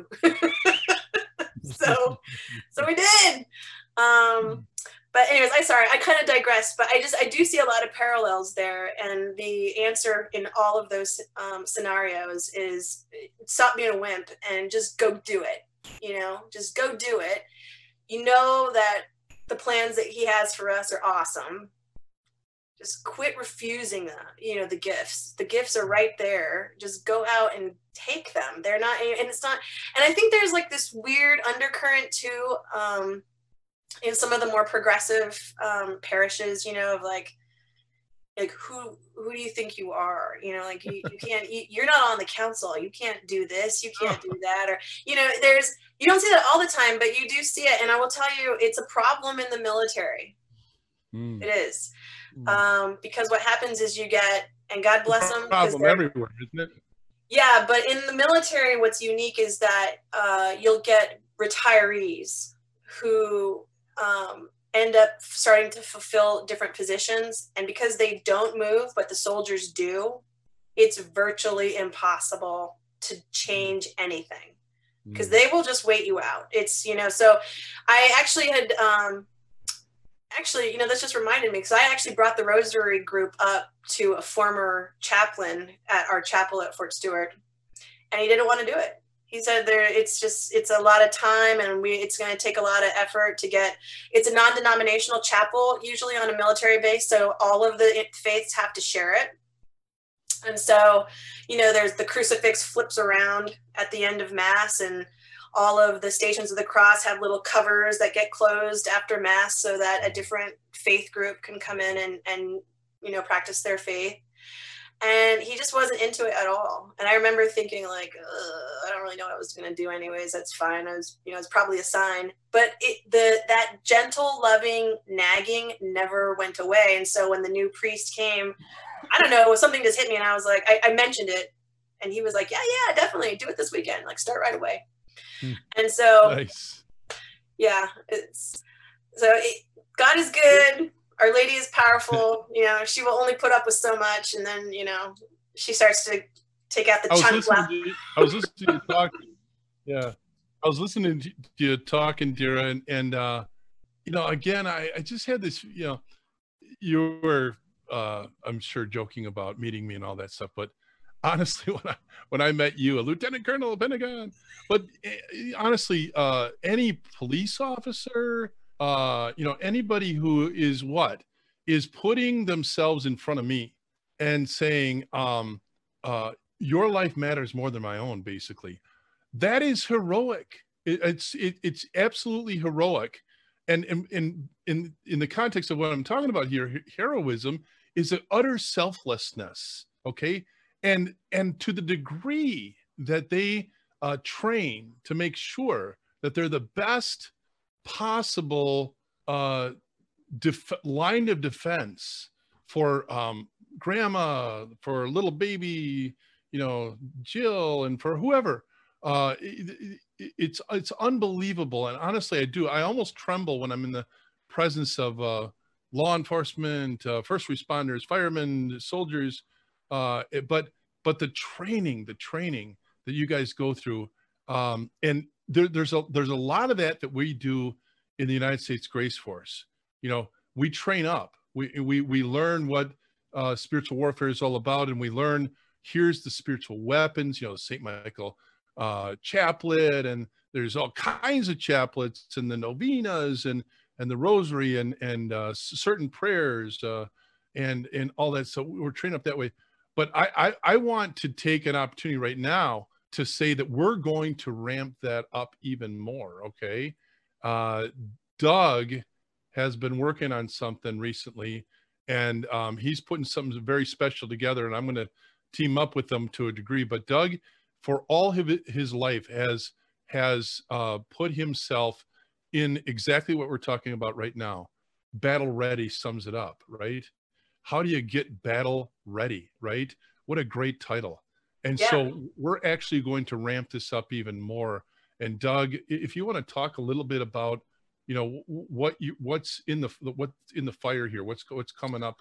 S1: so we did. But anyways, I kind of digressed, but I do see a lot of parallels there. And the answer in all of those scenarios is stop being a wimp and just go do it. Just go do it. That the plans that he has for us are awesome. Just quit refusing the gifts. The gifts are right there. Just go out and take them. They're not, and it's not, and I think there's like this weird undercurrent too, in some of the more progressive parishes, of like who do you think you are? Like you can't, you're not on the council. You can't do this. You can't do that. Or, you don't see that all the time, but you do see it. And I will tell you, it's a problem in the military. It is. Because what happens is you get, and God bless them.
S2: Problem everywhere, isn't it?
S1: Yeah, but in the military, what's unique is that you'll get retirees who end up starting to fulfill different positions, and because they don't move, but the soldiers do, it's virtually impossible to change anything because they will just wait you out. It's, so I actually had, this just reminded me, because I actually brought the Rosary group up to a former chaplain at our chapel at Fort Stewart, and he didn't want to do it. He said it's a lot of time, and it's going to take a lot of effort to get, it's a non-denominational chapel, usually on a military base. So all of the faiths have to share it. And so, there's the crucifix flips around at the end of Mass, and all of the Stations of the Cross have little covers that get closed after Mass so that a different faith group can come in and practice their faith. And he just wasn't into it at all. And I remember thinking like, I don't really know what I was going to do anyways. That's fine. It's probably a sign. But that gentle, loving nagging never went away. And so when the new priest came, I don't know, something just hit me, and I was like, I mentioned it, and he was like, yeah, definitely do it this weekend. Like, start right away. And so,
S2: nice.
S1: Yeah, God is good. Our Lady is powerful. She will only put up with so much, and then she starts to take out the chunk.
S2: I was listening to you talking. Yeah, I was listening to you talking, Dira, and again, I just had this. You were, I'm sure, joking about meeting me and all that stuff, but honestly, when I met you, a lieutenant colonel of Pentagon, but honestly, any police officer, anybody who is putting themselves in front of me and saying, your life matters more than my own, basically, that is heroic. It's absolutely heroic. And in the context of what I'm talking about here, heroism is an utter selflessness. Okay. And to the degree that they train to make sure that they're the best possible line of defense for grandma, for little baby, Jill, and for whoever, it's unbelievable. And honestly, I almost tremble when I'm in the presence of law enforcement, first responders, firemen, soldiers. But the training that you guys go through, and there's a lot of that we do in the United States Grace Force. We train up, we learn what spiritual warfare is all about, and we learn, here's the spiritual weapons, St. Michael chaplet, and there's all kinds of chaplets, and the novenas, and the rosary, and certain prayers, and all that. So we're trained up that way. But I want to take an opportunity right now to say that we're going to ramp that up even more, okay? Doug has been working on something recently, and he's putting something very special together, and I'm going to team up with them to a degree. But Doug, for all of his life, has put himself in exactly what we're talking about right now. Battle Ready sums it up, right? How do you get battle ready, right? What a great title. And so we're actually going to ramp this up even more. And Doug, if you want to talk a little bit about, what's in the fire here, what's coming up.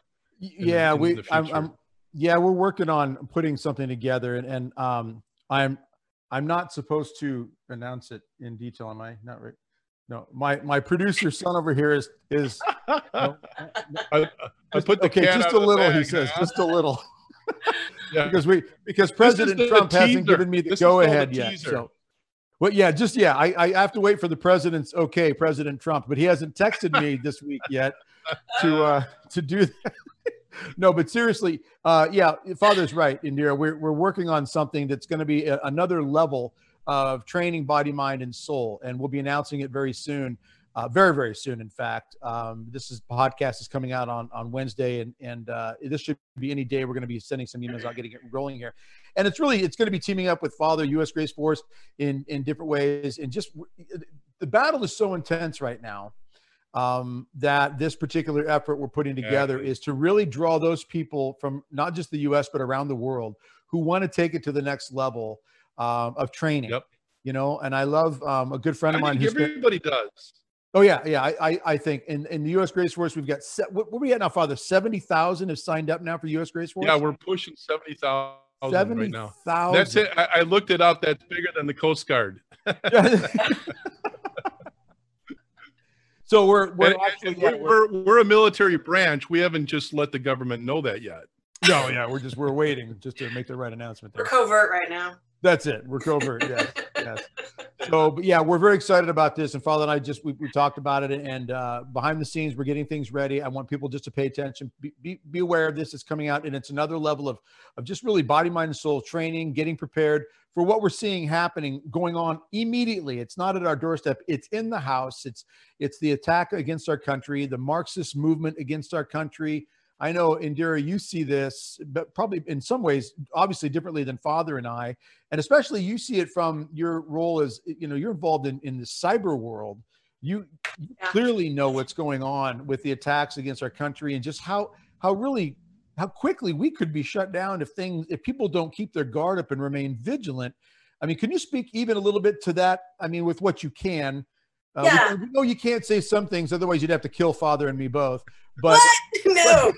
S3: We're working on putting something together, and I'm not supposed to announce it in detail. Am I not right? No, my producer son over here is
S2: I put the cat
S3: just
S2: out
S3: a
S2: of the
S3: little,
S2: bag,
S3: he says, just a little.
S2: Yeah.
S3: because President Trump hasn't given me the go ahead yet.
S2: Teaser.
S3: So, well, I have to wait for the president's okay, President Trump, but he hasn't texted me this week yet to do that. No, but seriously, yeah, Father's right, Indira. We're working on something that's going to be another level of training body, mind, and soul, and we'll be announcing it very soon, very, very soon. In fact, this podcast is coming out on Wednesday, and this should be any day. We're going to be sending some emails out, getting it rolling here, and it's going to be teaming up with Father, U.S. Grace Force in different ways, and just the battle is so intense right now. That this particular effort we're putting together is to really draw those people from not just the U.S. but around the world who want to take it to the next level of training.
S2: Yep.
S3: You know, and I love a good friend of mine.
S2: Everybody does.
S3: Oh yeah, yeah. I think in the U.S. Grace Force we've got what are we at now, Father? 70,000 have signed up now for U.S. Grace Force.
S2: Yeah, we're pushing 70,000 right now.
S3: 70,000.
S2: That's it. I looked it up. That's bigger than the Coast Guard.
S3: So we're
S2: a military branch. We haven't just let the government know that yet.
S3: No, yeah, we're waiting just to make the right announcement there.
S1: We're covert right now.
S3: That's it. We're covert. Yes, yes. So, but yeah, we're very excited about this. And Father and I we talked about it. And behind the scenes, we're getting things ready. I want people just to pay attention, be aware of this. It's coming out, and it's another level of just really body, mind, and soul training, getting prepared for what we're seeing happening, going on immediately. It's not at our doorstep. It's in the house. It's the attack against our country, the Marxist movement against our country. I know, Indira, you see this, but probably in some ways, obviously differently than Father and I, and especially you see it from your role as, you know, you're involved in the cyber world. You clearly know what's going on with the attacks against our country and just how quickly we could be shut down if people don't keep their guard up and remain vigilant. I mean, can you speak even a little bit to that? I mean, with what you can. We know you can't say some things, otherwise you'd have to kill Father and me both. But
S1: what? No.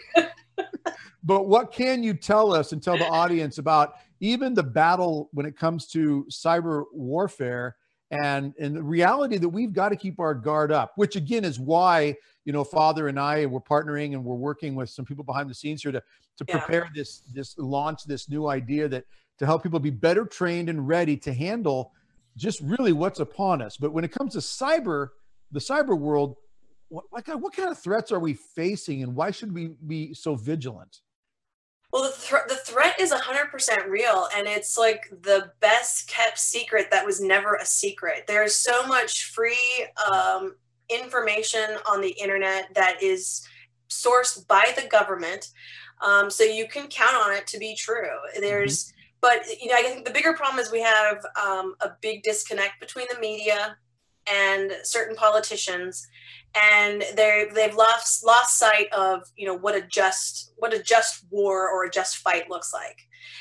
S3: But what can you tell us and tell the audience about even the battle when it comes to cyber warfare and the reality that we've got to keep our guard up, which again is why, you know, Father and I, we're partnering and we're working with some people behind the scenes here to prepare this launch, this new idea to help people be better trained and ready to handle just really what's upon us. But when it comes to the cyber world, what kind of threats are we facing, and why should we be so vigilant?
S1: Well, the threat is 100% real, and it's like the best kept secret that was never a secret. There's so much free information on the internet that is sourced by the government, so you can count on it to be true. But you know, I think the bigger problem is we have a big disconnect between the media and certain politicians, and they've lost sight of, you know, what a just war or a just fight looks like.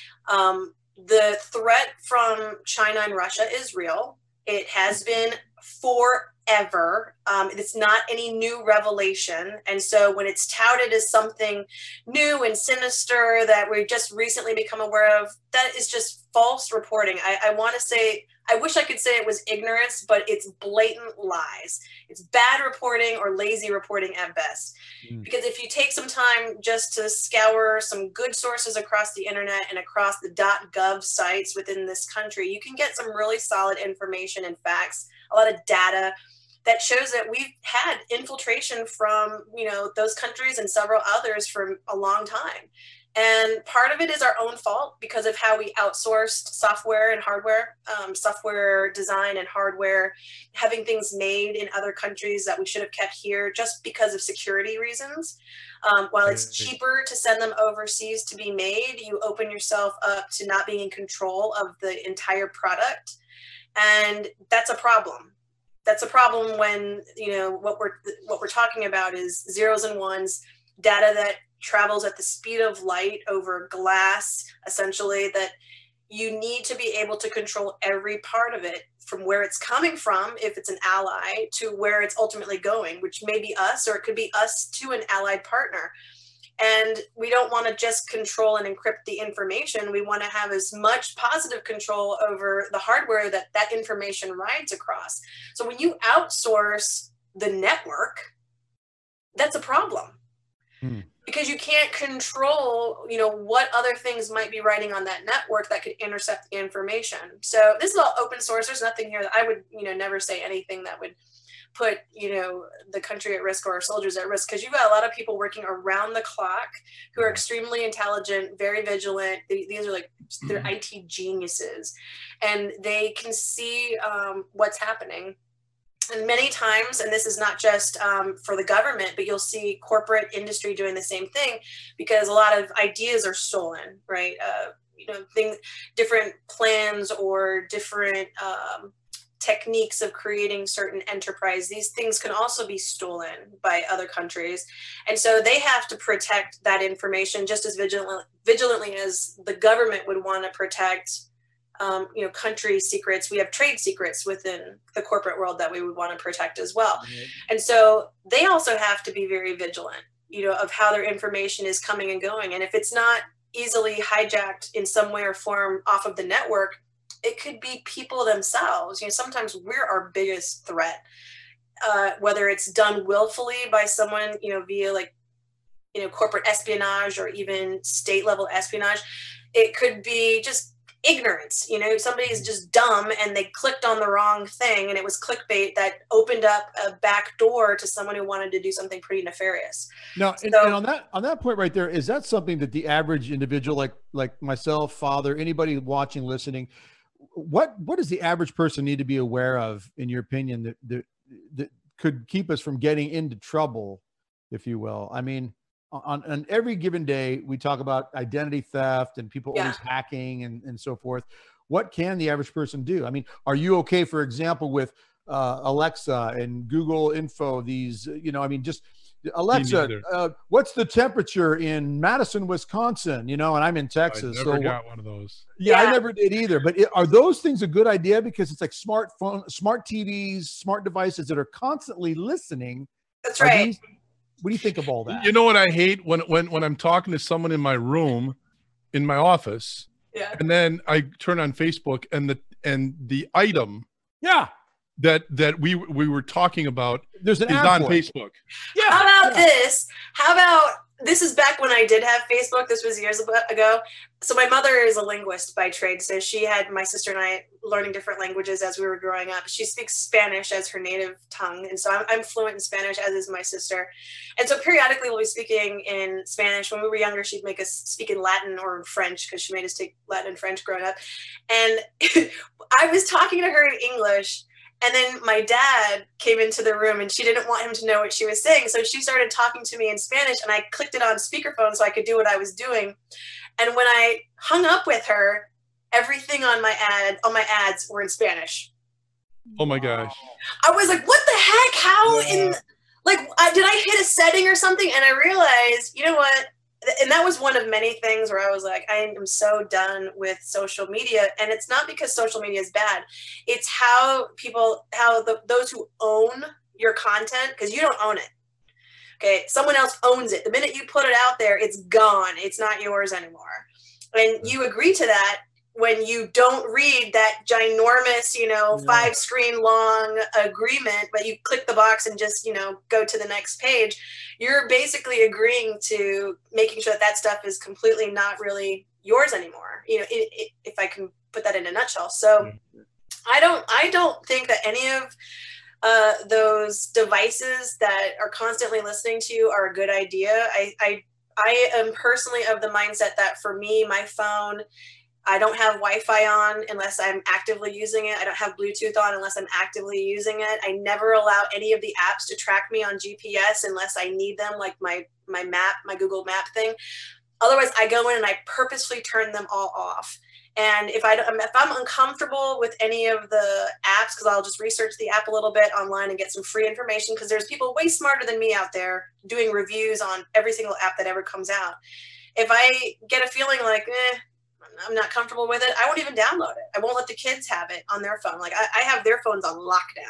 S1: The threat from China and Russia is real. It has been forever. It's not any new revelation. And so when it's touted as something new and sinister that we've just recently become aware of, that is just false reporting. I want to say, I wish I could say it was ignorance, but it's blatant lies. It's bad reporting or lazy reporting at best. Because if you take some time just to scour some good sources across the internet and across the .gov sites within this country, you can get some really solid information and facts, a lot of data that shows that we've had infiltration from, you know, those countries and several others for a long time. And part of it is our own fault because of how we outsourced software and hardware, software design and hardware, having things made in other countries that we should have kept here just because of security reasons. While it's cheaper to send them overseas to be made, you open yourself up to not being in control of the entire product. And that's a problem. That's a problem when, you know, what we're talking about is zeros and ones, data that travels at the speed of light over glass, essentially, that you need to be able to control every part of it, from where it's coming from, if it's an ally, to where it's ultimately going, which may be us, or it could be us to an allied partner. And we don't want to just control and encrypt the information. We want to have as much positive control over the hardware that information rides across. So when you outsource the network, that's a problem. Because you can't control, you know, what other things might be riding on that network that could intercept the information. So this is all open source. There's nothing here that I would, you know, never say anything that would put, you know, the country at risk or our soldiers at risk, because you've got a lot of people working around the clock who are extremely intelligent, very vigilant. These are like, they're IT geniuses, and they can see what's happening. And many times, and this is not just for the government, but you'll see corporate industry doing the same thing, because a lot of ideas are stolen, right? You know, different plans or different techniques of creating certain enterprise. These things can also be stolen by other countries. And so they have to protect that information just as vigilantly as the government would want to protect you know, country secrets. We have trade secrets within the corporate world that we would want to protect as well. And so they also have to be very vigilant, you know, of how their information is coming and going. And if it's not easily hijacked in some way or form off of the network, it could be people themselves. You know, sometimes we're our biggest threat, whether it's done willfully by someone, you know, via like, you know, corporate espionage or even state level espionage. It could be just ignorance. You know, somebody's just dumb and they clicked on the wrong thing and it was clickbait that opened up a back door to someone who wanted to do something pretty nefarious.
S3: Now, and on that point right there, is that something that the average individual, like myself, father, anybody watching, listening, what does the average person need to be aware of, in your opinion, that could keep us from getting into trouble, if you will? I mean, on every given day, we talk about identity theft and people always hacking and so forth. What can the average person do? I mean, are you okay, for example, with Alexa and Google Info? These, you know, I mean, just Alexa, what's the temperature in Madison, Wisconsin? You know, and I'm in Texas.
S2: I never got one of those.
S3: Yeah, I never did either. But are those things a good idea? Because it's like smartphone, smart TVs, smart devices that are constantly listening.
S1: That's right.
S3: What do you think of all that?
S2: You know what I hate? When I'm talking to someone in my room, in my office, and then I turn on Facebook and the item that we were talking about
S3: is
S2: on Facebook.
S1: Yeah. How about this? How about this is back when I did have Facebook. This was years ago. So my mother is a linguist by trade. So she had my sister and I learning different languages as we were growing up. She speaks Spanish as her native tongue. And so I'm fluent in Spanish, as is my sister. And so periodically we'll be speaking in Spanish. When we were younger, she'd make us speak in Latin or in French, because she made us take Latin and French growing up. And I was talking to her in English. And then my dad came into the room and she didn't want him to know what she was saying. So she started talking to me in Spanish and I clicked it on speakerphone so I could do what I was doing. And when I hung up with her, everything on my ads were in Spanish.
S2: Oh my gosh.
S1: I was like, what the heck? How did I hit a setting or something? And I realized, you know what? And that was one of many things where I was like, I am so done with social media. And it's not because social media is bad. It's how those who own your content, because you don't own it. Okay. Someone else owns it. The minute you put it out there, it's gone. It's not yours anymore. And you agree to that when you don't read that ginormous, 5 screen long agreement, but you click the box and just, go to the next page. You're basically agreeing to making sure that stuff is completely not really yours anymore. If I can put that in a nutshell. So I don't think that any of those devices that are constantly listening to you are a good idea. I am personally of the mindset that for me, my phone, I don't have Wi-Fi on unless I'm actively using it. I don't have Bluetooth on unless I'm actively using it. I never allow any of the apps to track me on GPS unless I need them, like my map, my Google Map thing. Otherwise, I go in and I purposefully turn them all off. And if I'm uncomfortable with any of the apps, because I'll just research the app a little bit online and get some free information, because there's people way smarter than me out there doing reviews on every single app that ever comes out. If I get a feeling like, I'm not comfortable with it, I won't even download it. I won't let the kids have it on their phone. Like I have their phones on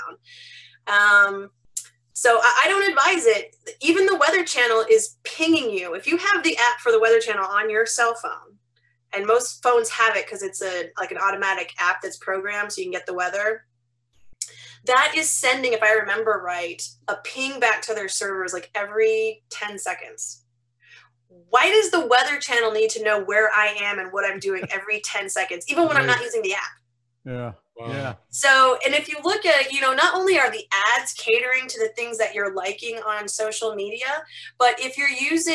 S1: lockdown. So I don't advise it. Even the Weather Channel is pinging you. If you have the app for the Weather Channel on your cell phone, and most phones have it because it's like an automatic app that's programmed so you can get the weather, that is sending, if I remember right, a ping back to their servers like every 10 seconds. Why does the Weather Channel need to know where I am and what I'm doing every 10 seconds, even when I'm not using the app?
S3: Yeah.
S2: Wow.
S3: Yeah.
S1: So, and if you look at, not only are the ads catering to the things that you're liking on social media, but if you're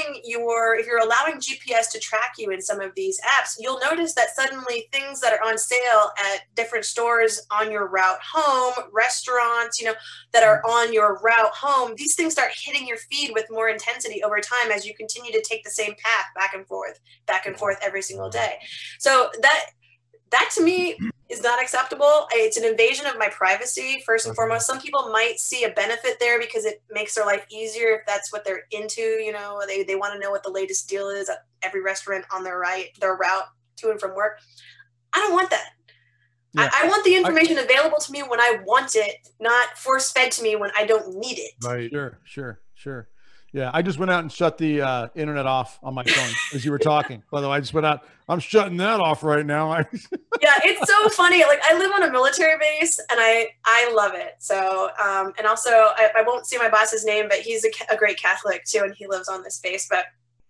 S1: allowing GPS to track you in some of these apps, you'll notice that suddenly things that are on sale at different stores on your route home, restaurants, that are on your route home, these things start hitting your feed with more intensity over time as you continue to take the same path back and forth every single day. So that to me is not acceptable. It's an invasion of my privacy, first and foremost. Some people might see a benefit there because it makes their life easier if that's what they're into. They want to know what the latest deal is at every restaurant on their route to and from work. I don't want that. Yeah. I want the information available to me when I want it, not force fed to me when I don't need it.
S2: Right.
S3: Sure. Yeah, I just went out and shut the internet off on my phone as you were talking. By the way, I just went out. I'm shutting that off right now.
S1: Yeah, it's so funny. Like, I live on a military base, and I love it. So, and also, I won't say my boss's name, but he's a great Catholic too, and he lives on this base. But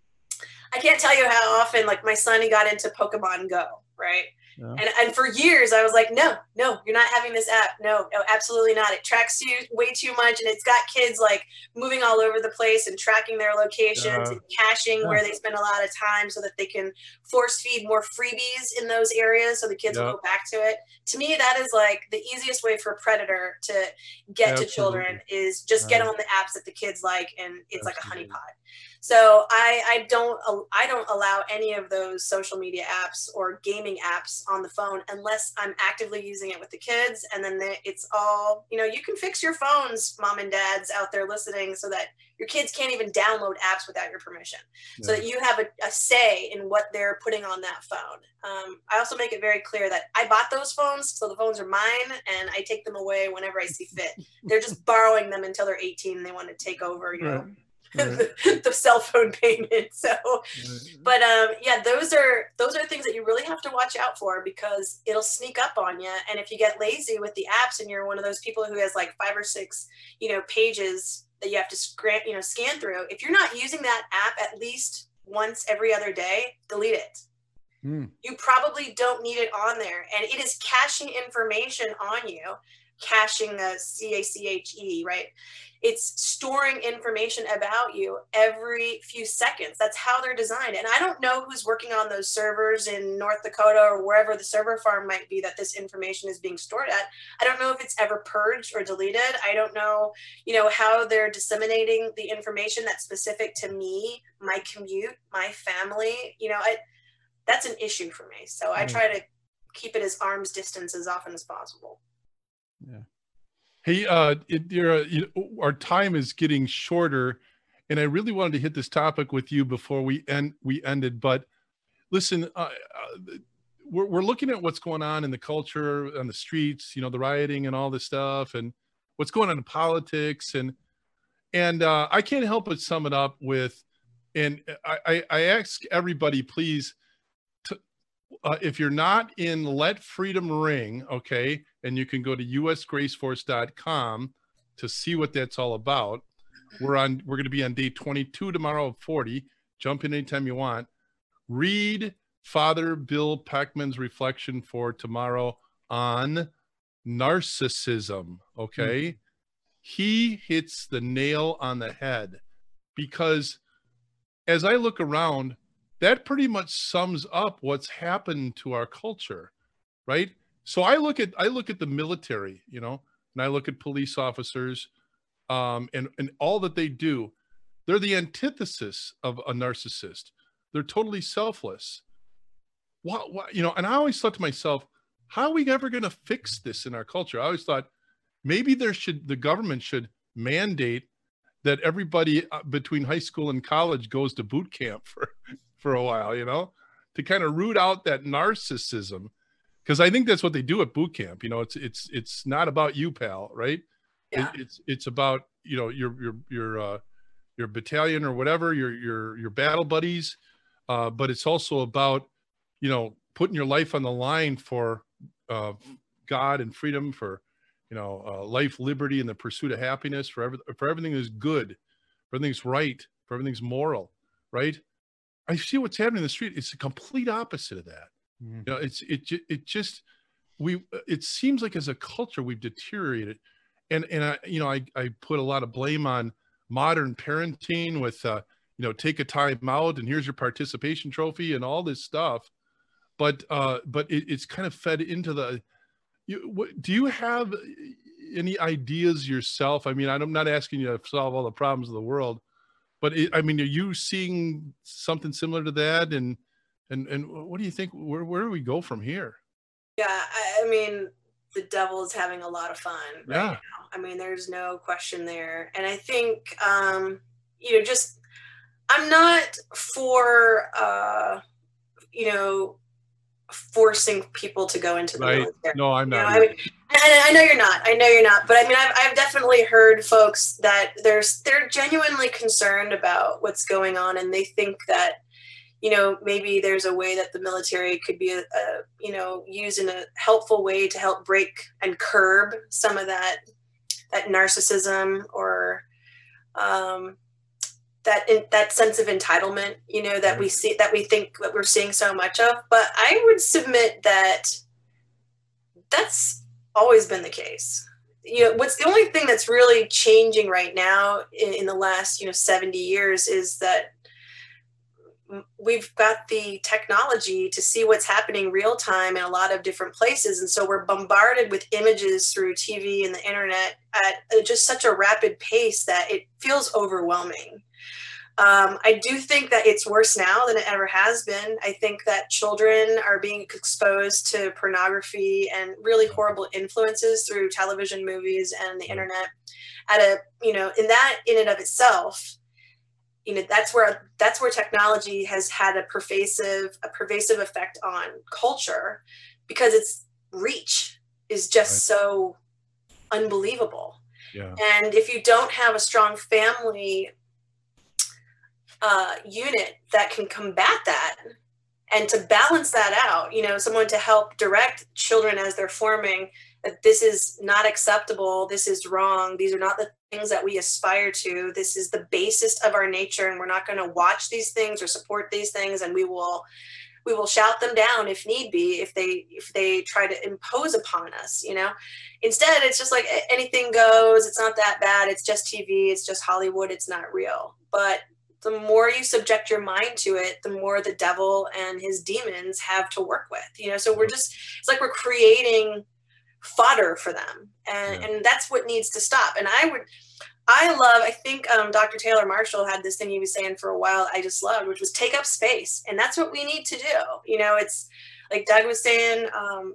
S1: I can't tell you how often, like, my son, he got into Pokemon Go, right? Yeah. And for years I was like, no, you're not having this app. No, absolutely not. It tracks you way too much. And it's got kids like moving all over the place and tracking their locations and caching where they spend a lot of time so that they can force feed more freebies in those areas. So the kids will go back to it. To me, that is like the easiest way for a predator to get to children is just get on the apps that the kids like. And it's like a honeypot. So I don't allow any of those social media apps or gaming apps on the phone unless I'm actively using it with the kids. And then it's all, you can fix your phones, mom and dads out there listening, so that your kids can't even download apps without your permission, so that you have a say in what they're putting on that phone. I also make it very clear that I bought those phones, so the phones are mine, and I take them away whenever I see fit. They're just borrowing them until they're 18 and they want to take over, the cell phone payment. So, but those are things that you really have to watch out for, because it'll sneak up on you. And if you get lazy with the apps and you're one of those people who has like 5 or 6, pages that you have to scan through, if you're not using that app at least once every other day, delete it. You probably don't need it on there, and it is caching information on you. Caching, CACHE, right? It's storing information about you every few seconds. That's how they're designed. And I don't know who's working on those servers in North Dakota or wherever the server farm might be that this information is being stored at. I don't know if it's ever purged or deleted. I don't know, how they're disseminating the information that's specific to me, my commute, my family. That's an issue for me. So I try to keep it as arm's distance as often as possible.
S3: Yeah.
S2: Hey, our time is getting shorter, and I really wanted to hit this topic with you before we ended. But listen, we're looking at what's going on in the culture, on the streets, the rioting and all this stuff, and what's going on in politics, and I can't help but sum it up with, and I ask everybody, please, if you're not in Let Freedom Ring, okay, and you can go to usgraceforce.com to see what that's all about. We're going to be on day 22 tomorrow of 40. Jump in anytime you want. Read Father Bill Peckman's reflection for tomorrow on narcissism, okay? He hits the nail on the head, because as I look around, that pretty much sums up what's happened to our culture, right? So I look at the military, and I look at police officers, and all that they do. They're the antithesis of a narcissist. They're totally selfless. What and I always thought to myself, how are we ever going to fix this in our culture? I always thought maybe the government should mandate that everybody between high school and college goes to boot camp for a while, to kind of root out that narcissism, because I think that's what they do at boot camp. It's not about you, pal, right? Yeah. It's about your battalion or whatever, your battle buddies, but it's also about putting your life on the line for God and freedom, for life, liberty, and the pursuit of happiness, for everything is good, for everything's right, for everything's moral, right? I see what's happening in the street. It's the complete opposite of that. It just it seems like as a culture we've deteriorated, and I put a lot of blame on modern parenting with take a time out and here's your participation trophy and all this stuff, but it's kind of fed into the. Do you have any ideas yourself? I mean, I'm not asking you to solve all the problems of the world, but are you seeing something similar to that? And what do you think? Where do we go from here?
S1: Yeah, I mean, the devil is having a lot of fun right now. I mean, there's no question there. And I think, I'm not for, forcing people to go into the military.
S2: No, I'm not.
S1: I know you're not. But I mean, I've definitely heard folks that they're genuinely concerned about what's going on, and they think that, maybe there's a way that the military could be, used in a helpful way to help break and curb some of that narcissism or that sense of entitlement, that we see, that we think that we're seeing so much of. But I would submit that that's always been the case. What's the only thing that's really changing right now in the last, 70 years is that we've got the technology to see what's happening real time in a lot of different places. And so we're bombarded with images through TV and the internet at just such a rapid pace that it feels overwhelming. I do think that it's worse now than it ever has been. I think that children are being exposed to pornography and really horrible influences through television, movies, and the internet at a, in and of itself, that's where technology has had a pervasive effect on culture, because its reach is just so unbelievable.
S2: Yeah.
S1: And if you don't have a strong family unit that can combat that and to balance that out, someone to help direct children as they're forming, that this is not acceptable, this is wrong, these are not the things that we aspire to, this is the basest of our nature, and we're not going to watch these things or support these things, and we will shout them down if need be, if they try to impose upon us. Instead, it's just like anything goes, it's not that bad, it's just TV, it's just Hollywood, it's not real. But the more you subject your mind to it, the more the devil and his demons have to work with. So it's like we're creating fodder for them, and that's what needs to stop. And I think Dr. Taylor Marshall had this thing he was saying for a while I just loved, which was take up space. And that's what we need to do. It's like Doug was saying,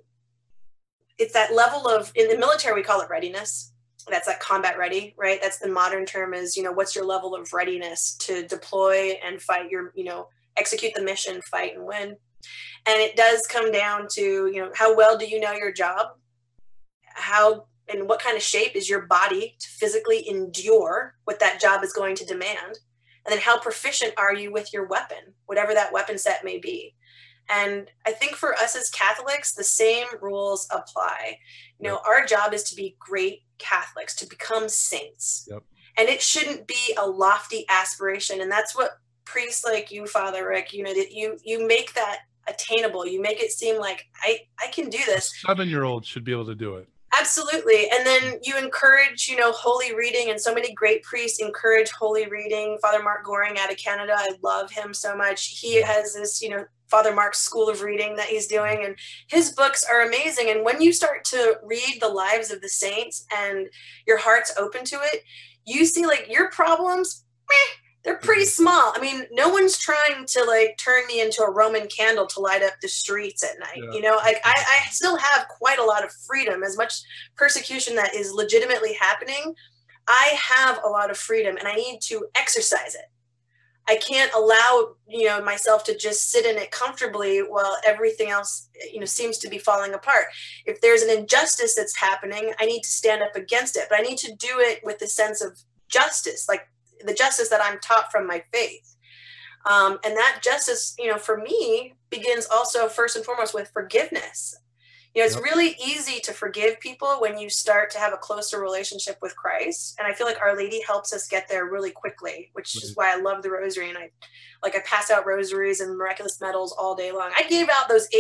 S1: it's that level of, in the military we call it readiness. That's like combat ready, right? That's the modern term is, what's your level of readiness to deploy and fight your, execute the mission, fight and win. And it does come down to, how well do you know your job? How and what kind of shape is your body to physically endure what that job is going to demand? And then how proficient are you with your weapon, whatever that weapon set may be? And I think for us as Catholics, the same rules apply. Our job is to be great Catholics, to become saints.
S2: Yep.
S1: And it shouldn't be a lofty aspiration. And that's what priests like you, Father Rick, that you make that attainable. You make it seem like I can do this.
S2: A 7-year-old should be able to do it.
S1: Absolutely. And then you encourage, holy reading, and so many great priests encourage holy reading. Father Mark Goring out of Canada, I love him so much. He has this, Father Mark's School of Reading that he's doing, and his books are amazing. And when you start to read the lives of the saints and your heart's open to it, you see like your problems, they're pretty small. I mean, no one's trying to like turn me into a Roman candle to light up the streets at night.
S2: Yeah.
S1: I still have quite a lot of freedom. As much persecution that is legitimately happening, I have a lot of freedom, and I need to exercise it. I can't allow, myself to just sit in it comfortably while everything else, seems to be falling apart. If there's an injustice that's happening, I need to stand up against it, but I need to do it with a sense of justice, like the justice that I'm taught from my faith. And that justice, for me, begins also first and foremost with forgiveness. It's really easy to forgive people when you start to have a closer relationship with Christ. And I feel like Our Lady helps us get there really quickly, which is why I love the rosary. And I pass out rosaries and miraculous medals all day long. I gave out those 8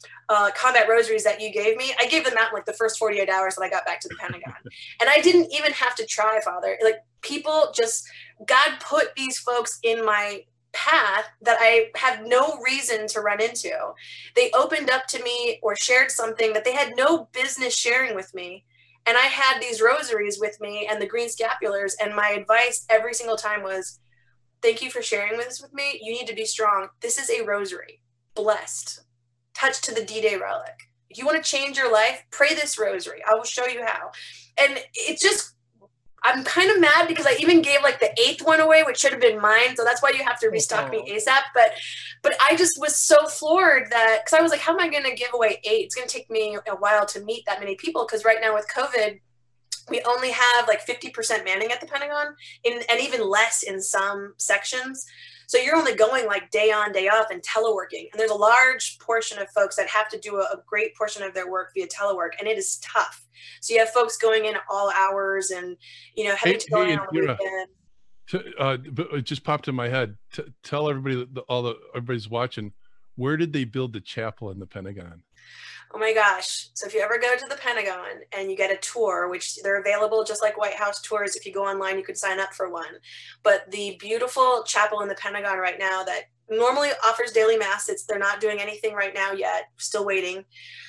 S1: combat rosaries that you gave me, I gave them out in like the first 48 hours that I got back to the Pentagon. And I didn't even have to try, Father. Like, people just, God put these folks in my path that I have no reason to run into. They opened up to me or shared something that they had no business sharing with me. And I had these rosaries with me and the green scapulars. And my advice every single time was, thank you for sharing this with me. You need to be strong. This is a rosary. Blessed. Touched to the D-Day relic. If you want to change your life, pray this rosary. I will show you how. And it's just, I'm kind of mad because I even gave like the 8th one away, which should have been mine. So that's why you have to restock me ASAP. But I just was so floored that, because I was like, how am I going to give away 8? It's going to take me a while to meet that many people. Because right now with COVID, we only have like 50% manning at the Pentagon, and even less in some sections. So you're only going like day on, day off and teleworking. And there's a large portion of folks that have to do a great portion of their work via telework, and it is tough. So you have folks going in at all hours and, you know, having to go in on the weekend.
S2: It just popped in my head. Tell everybody, everybody's watching, where did they build the chapel in the Pentagon?
S1: Oh my gosh. So if you ever go to the Pentagon and you get a tour, which they're available just like White House tours, if you go online, you could sign up for one. But the beautiful chapel in the Pentagon right now that normally offers daily mass, they're not doing anything right now yet, still waiting.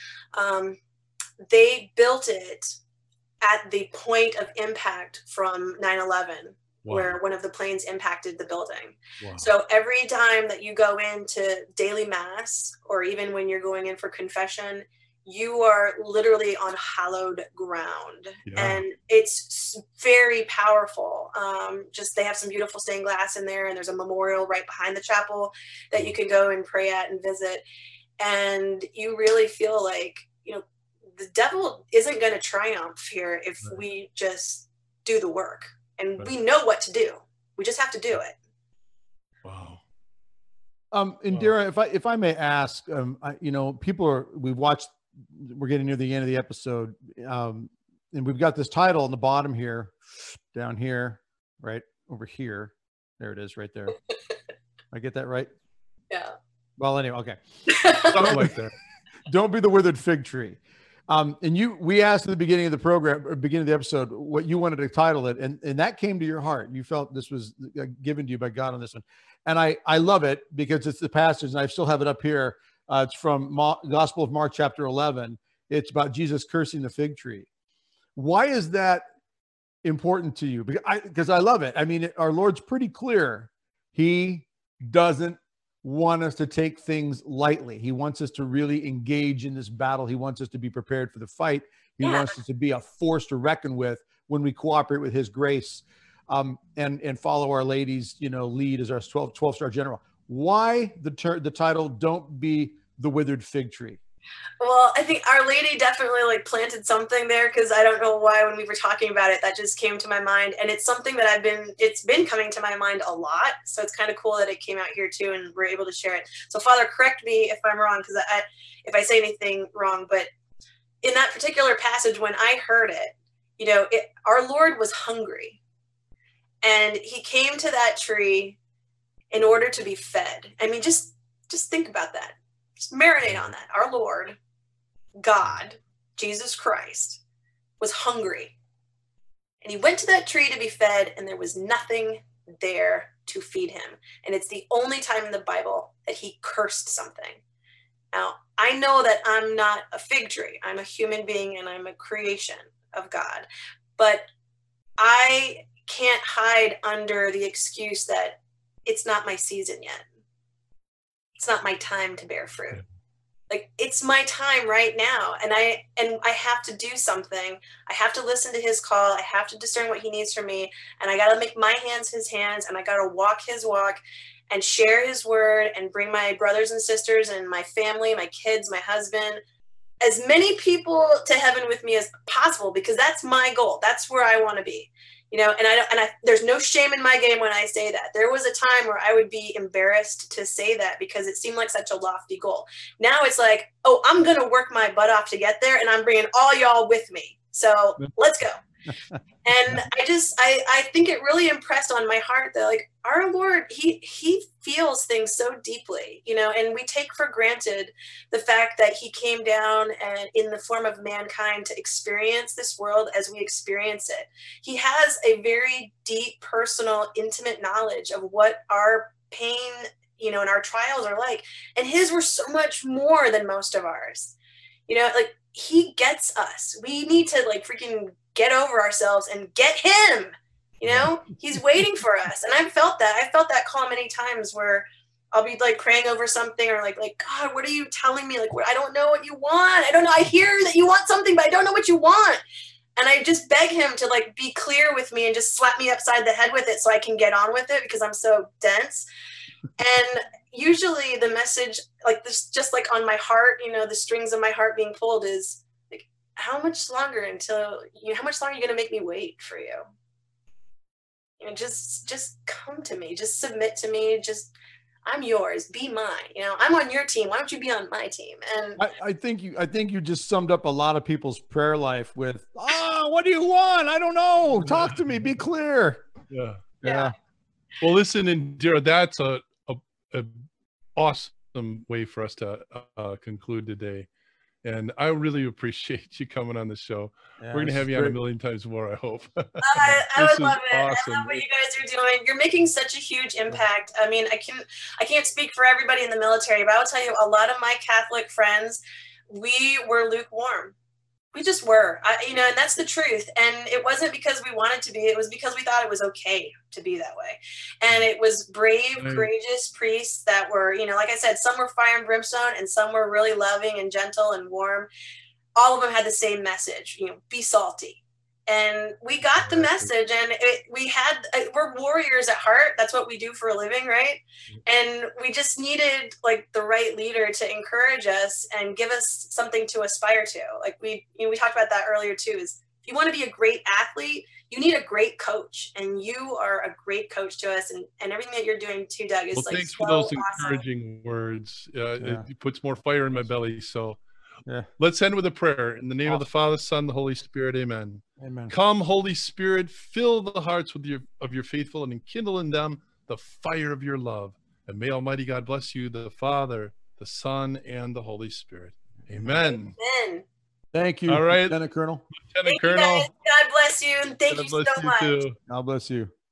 S1: They built it at the point of impact from 9/11. Wow. Where one of the planes impacted the building. Wow. So every time that you go into daily mass, or even when you're going in for confession, you are literally on hallowed ground. Yeah. And it's very powerful. Just, they have some beautiful stained glass in there, and there's a memorial right behind the chapel that you can go and pray at and visit. And you really feel like, you know, the devil isn't going to triumph here if we just do the work. And we know what to do. We just have to do it.
S2: Wow.
S3: Indira, if I may ask, you know, we're getting near the end of the episode, and we've got this title on the bottom here, down here, right over here. There it is, right there. I get that right?
S1: Yeah.
S3: Well, anyway, okay.
S2: Something like that.
S3: Don't be the withered fig tree. And we asked at the beginning of the program, or beginning of the episode, what you wanted to title it, and that came to your heart. You felt this was given to you by God on this one, and I love it because it's the passage, and I still have it up here. It's from Gospel of Mark, chapter 11. It's about Jesus cursing the fig tree. Why is that important to you? Because I love it. I mean, our Lord's pretty clear. He doesn't want us to take things lightly. He wants us to really engage in this battle. He wants us to be prepared for the fight. He wants us to be a force to reckon with when we cooperate with his grace, and follow Our Lady's, you know, lead as our 12-star general. Why the title, Don't Be the Withered Fig Tree?
S1: Well, I think Our Lady definitely like planted something there, because I don't know why when we were talking about it, that just came to my mind. And it's something that it's been coming to my mind a lot. So it's kind of cool that it came out here too, and we're able to share it. So Father, correct me if I'm wrong, because if I say anything wrong, but in that particular passage, when I heard it, you know, our Lord was hungry, and he came to that tree in order to be fed. I mean, just think about that. Just marinate on that. Our Lord, God, Jesus Christ, was hungry. And he went to that tree to be fed, and there was nothing there to feed him. And it's the only time in the Bible that he cursed something. Now, I know that I'm not a fig tree. I'm a human being, and I'm a creation of God. But I can't hide under the excuse that it's not my season yet. It's not my time to bear fruit. Like, it's my time right now. And I have to do something. I have to listen to his call. I have to discern what he needs from me. And I got to make my hands his hands, and I got to walk his walk and share his word and bring my brothers and sisters and my family, my kids, my husband, as many people to heaven with me as possible, because that's my goal. That's where I want to be. You know, and there's no shame in my game when I say that. There was a time where I would be embarrassed to say that because it seemed like such a lofty goal. Now it's like, oh, I'm going to work my butt off to get there, and I'm bringing all y'all with me. So let's go. And I think it really impressed on my heart that like our Lord, he feels things so deeply, you know, and we take for granted the fact that he came down and in the form of mankind to experience this world as we experience it. He has a very deep, personal, intimate knowledge of what our pain, you know, and our trials are like. And his were so much more than most of ours. You know, like he gets us. We need to like freaking get over ourselves and get him. You know, he's waiting for us. And I felt that call many times where I'll be like praying over something or like, God, what are you telling me? Like, I don't know what you want. I don't know. I hear that you want something, but I don't know what you want. And I just beg him to like be clear with me and just slap me upside the head with it so I can get on with it because I'm so dense. And usually the message like this, just like on my heart, you know, the strings of my heart being pulled is like, how much longer are you going to make me wait for you? You know, just come to me, just submit to me. I'm yours, be mine. You know, I'm on your team. Why don't you be on my team? And
S3: I think you just summed up a lot of people's prayer life with, what do you want? I don't know. Talk to me. Be clear.
S2: Yeah. Well, listen, Indira, that's a awesome way for us to conclude today. And I really appreciate you coming on the show. Yeah, we're going to have you on a million times more, I hope.
S1: I would love it. Awesome. I love what you guys are doing. You're making such a huge impact. I mean, I can't speak for everybody in the military, but I'll tell you, a lot of my Catholic friends, we were lukewarm. We just were, you know, and that's the truth. And it wasn't because we wanted to be, it was because we thought it was okay to be that way. And it was brave, courageous priests that were, you know, like I said, some were fire and brimstone and some were really loving and gentle and warm. All of them had the same message, you know, be salty. And we got the message, and we're warriors at heart. That's what we do for a living, right? And we just needed like the right leader to encourage us and give us something to aspire to. Like we talked about that earlier too, is if you want to be a great athlete, you need a great coach, and you are a great coach to us, and everything that you're doing too, Doug, is like
S2: thanks
S1: so
S2: for those
S1: awesome.
S2: encouraging words. It puts more fire in my belly. So let's end with a prayer. In the name of the Father, Son, the Holy Spirit, amen.
S3: Amen.
S2: Come, Holy Spirit, fill the hearts of your faithful and enkindle in them the fire of your love. And may Almighty God bless you, the Father, the Son, and the Holy Spirit. Amen.
S1: Amen.
S3: Thank you.
S2: All right.
S3: Lieutenant Colonel.
S1: Thank you guys. God bless you. And thank you so much.
S3: God bless you.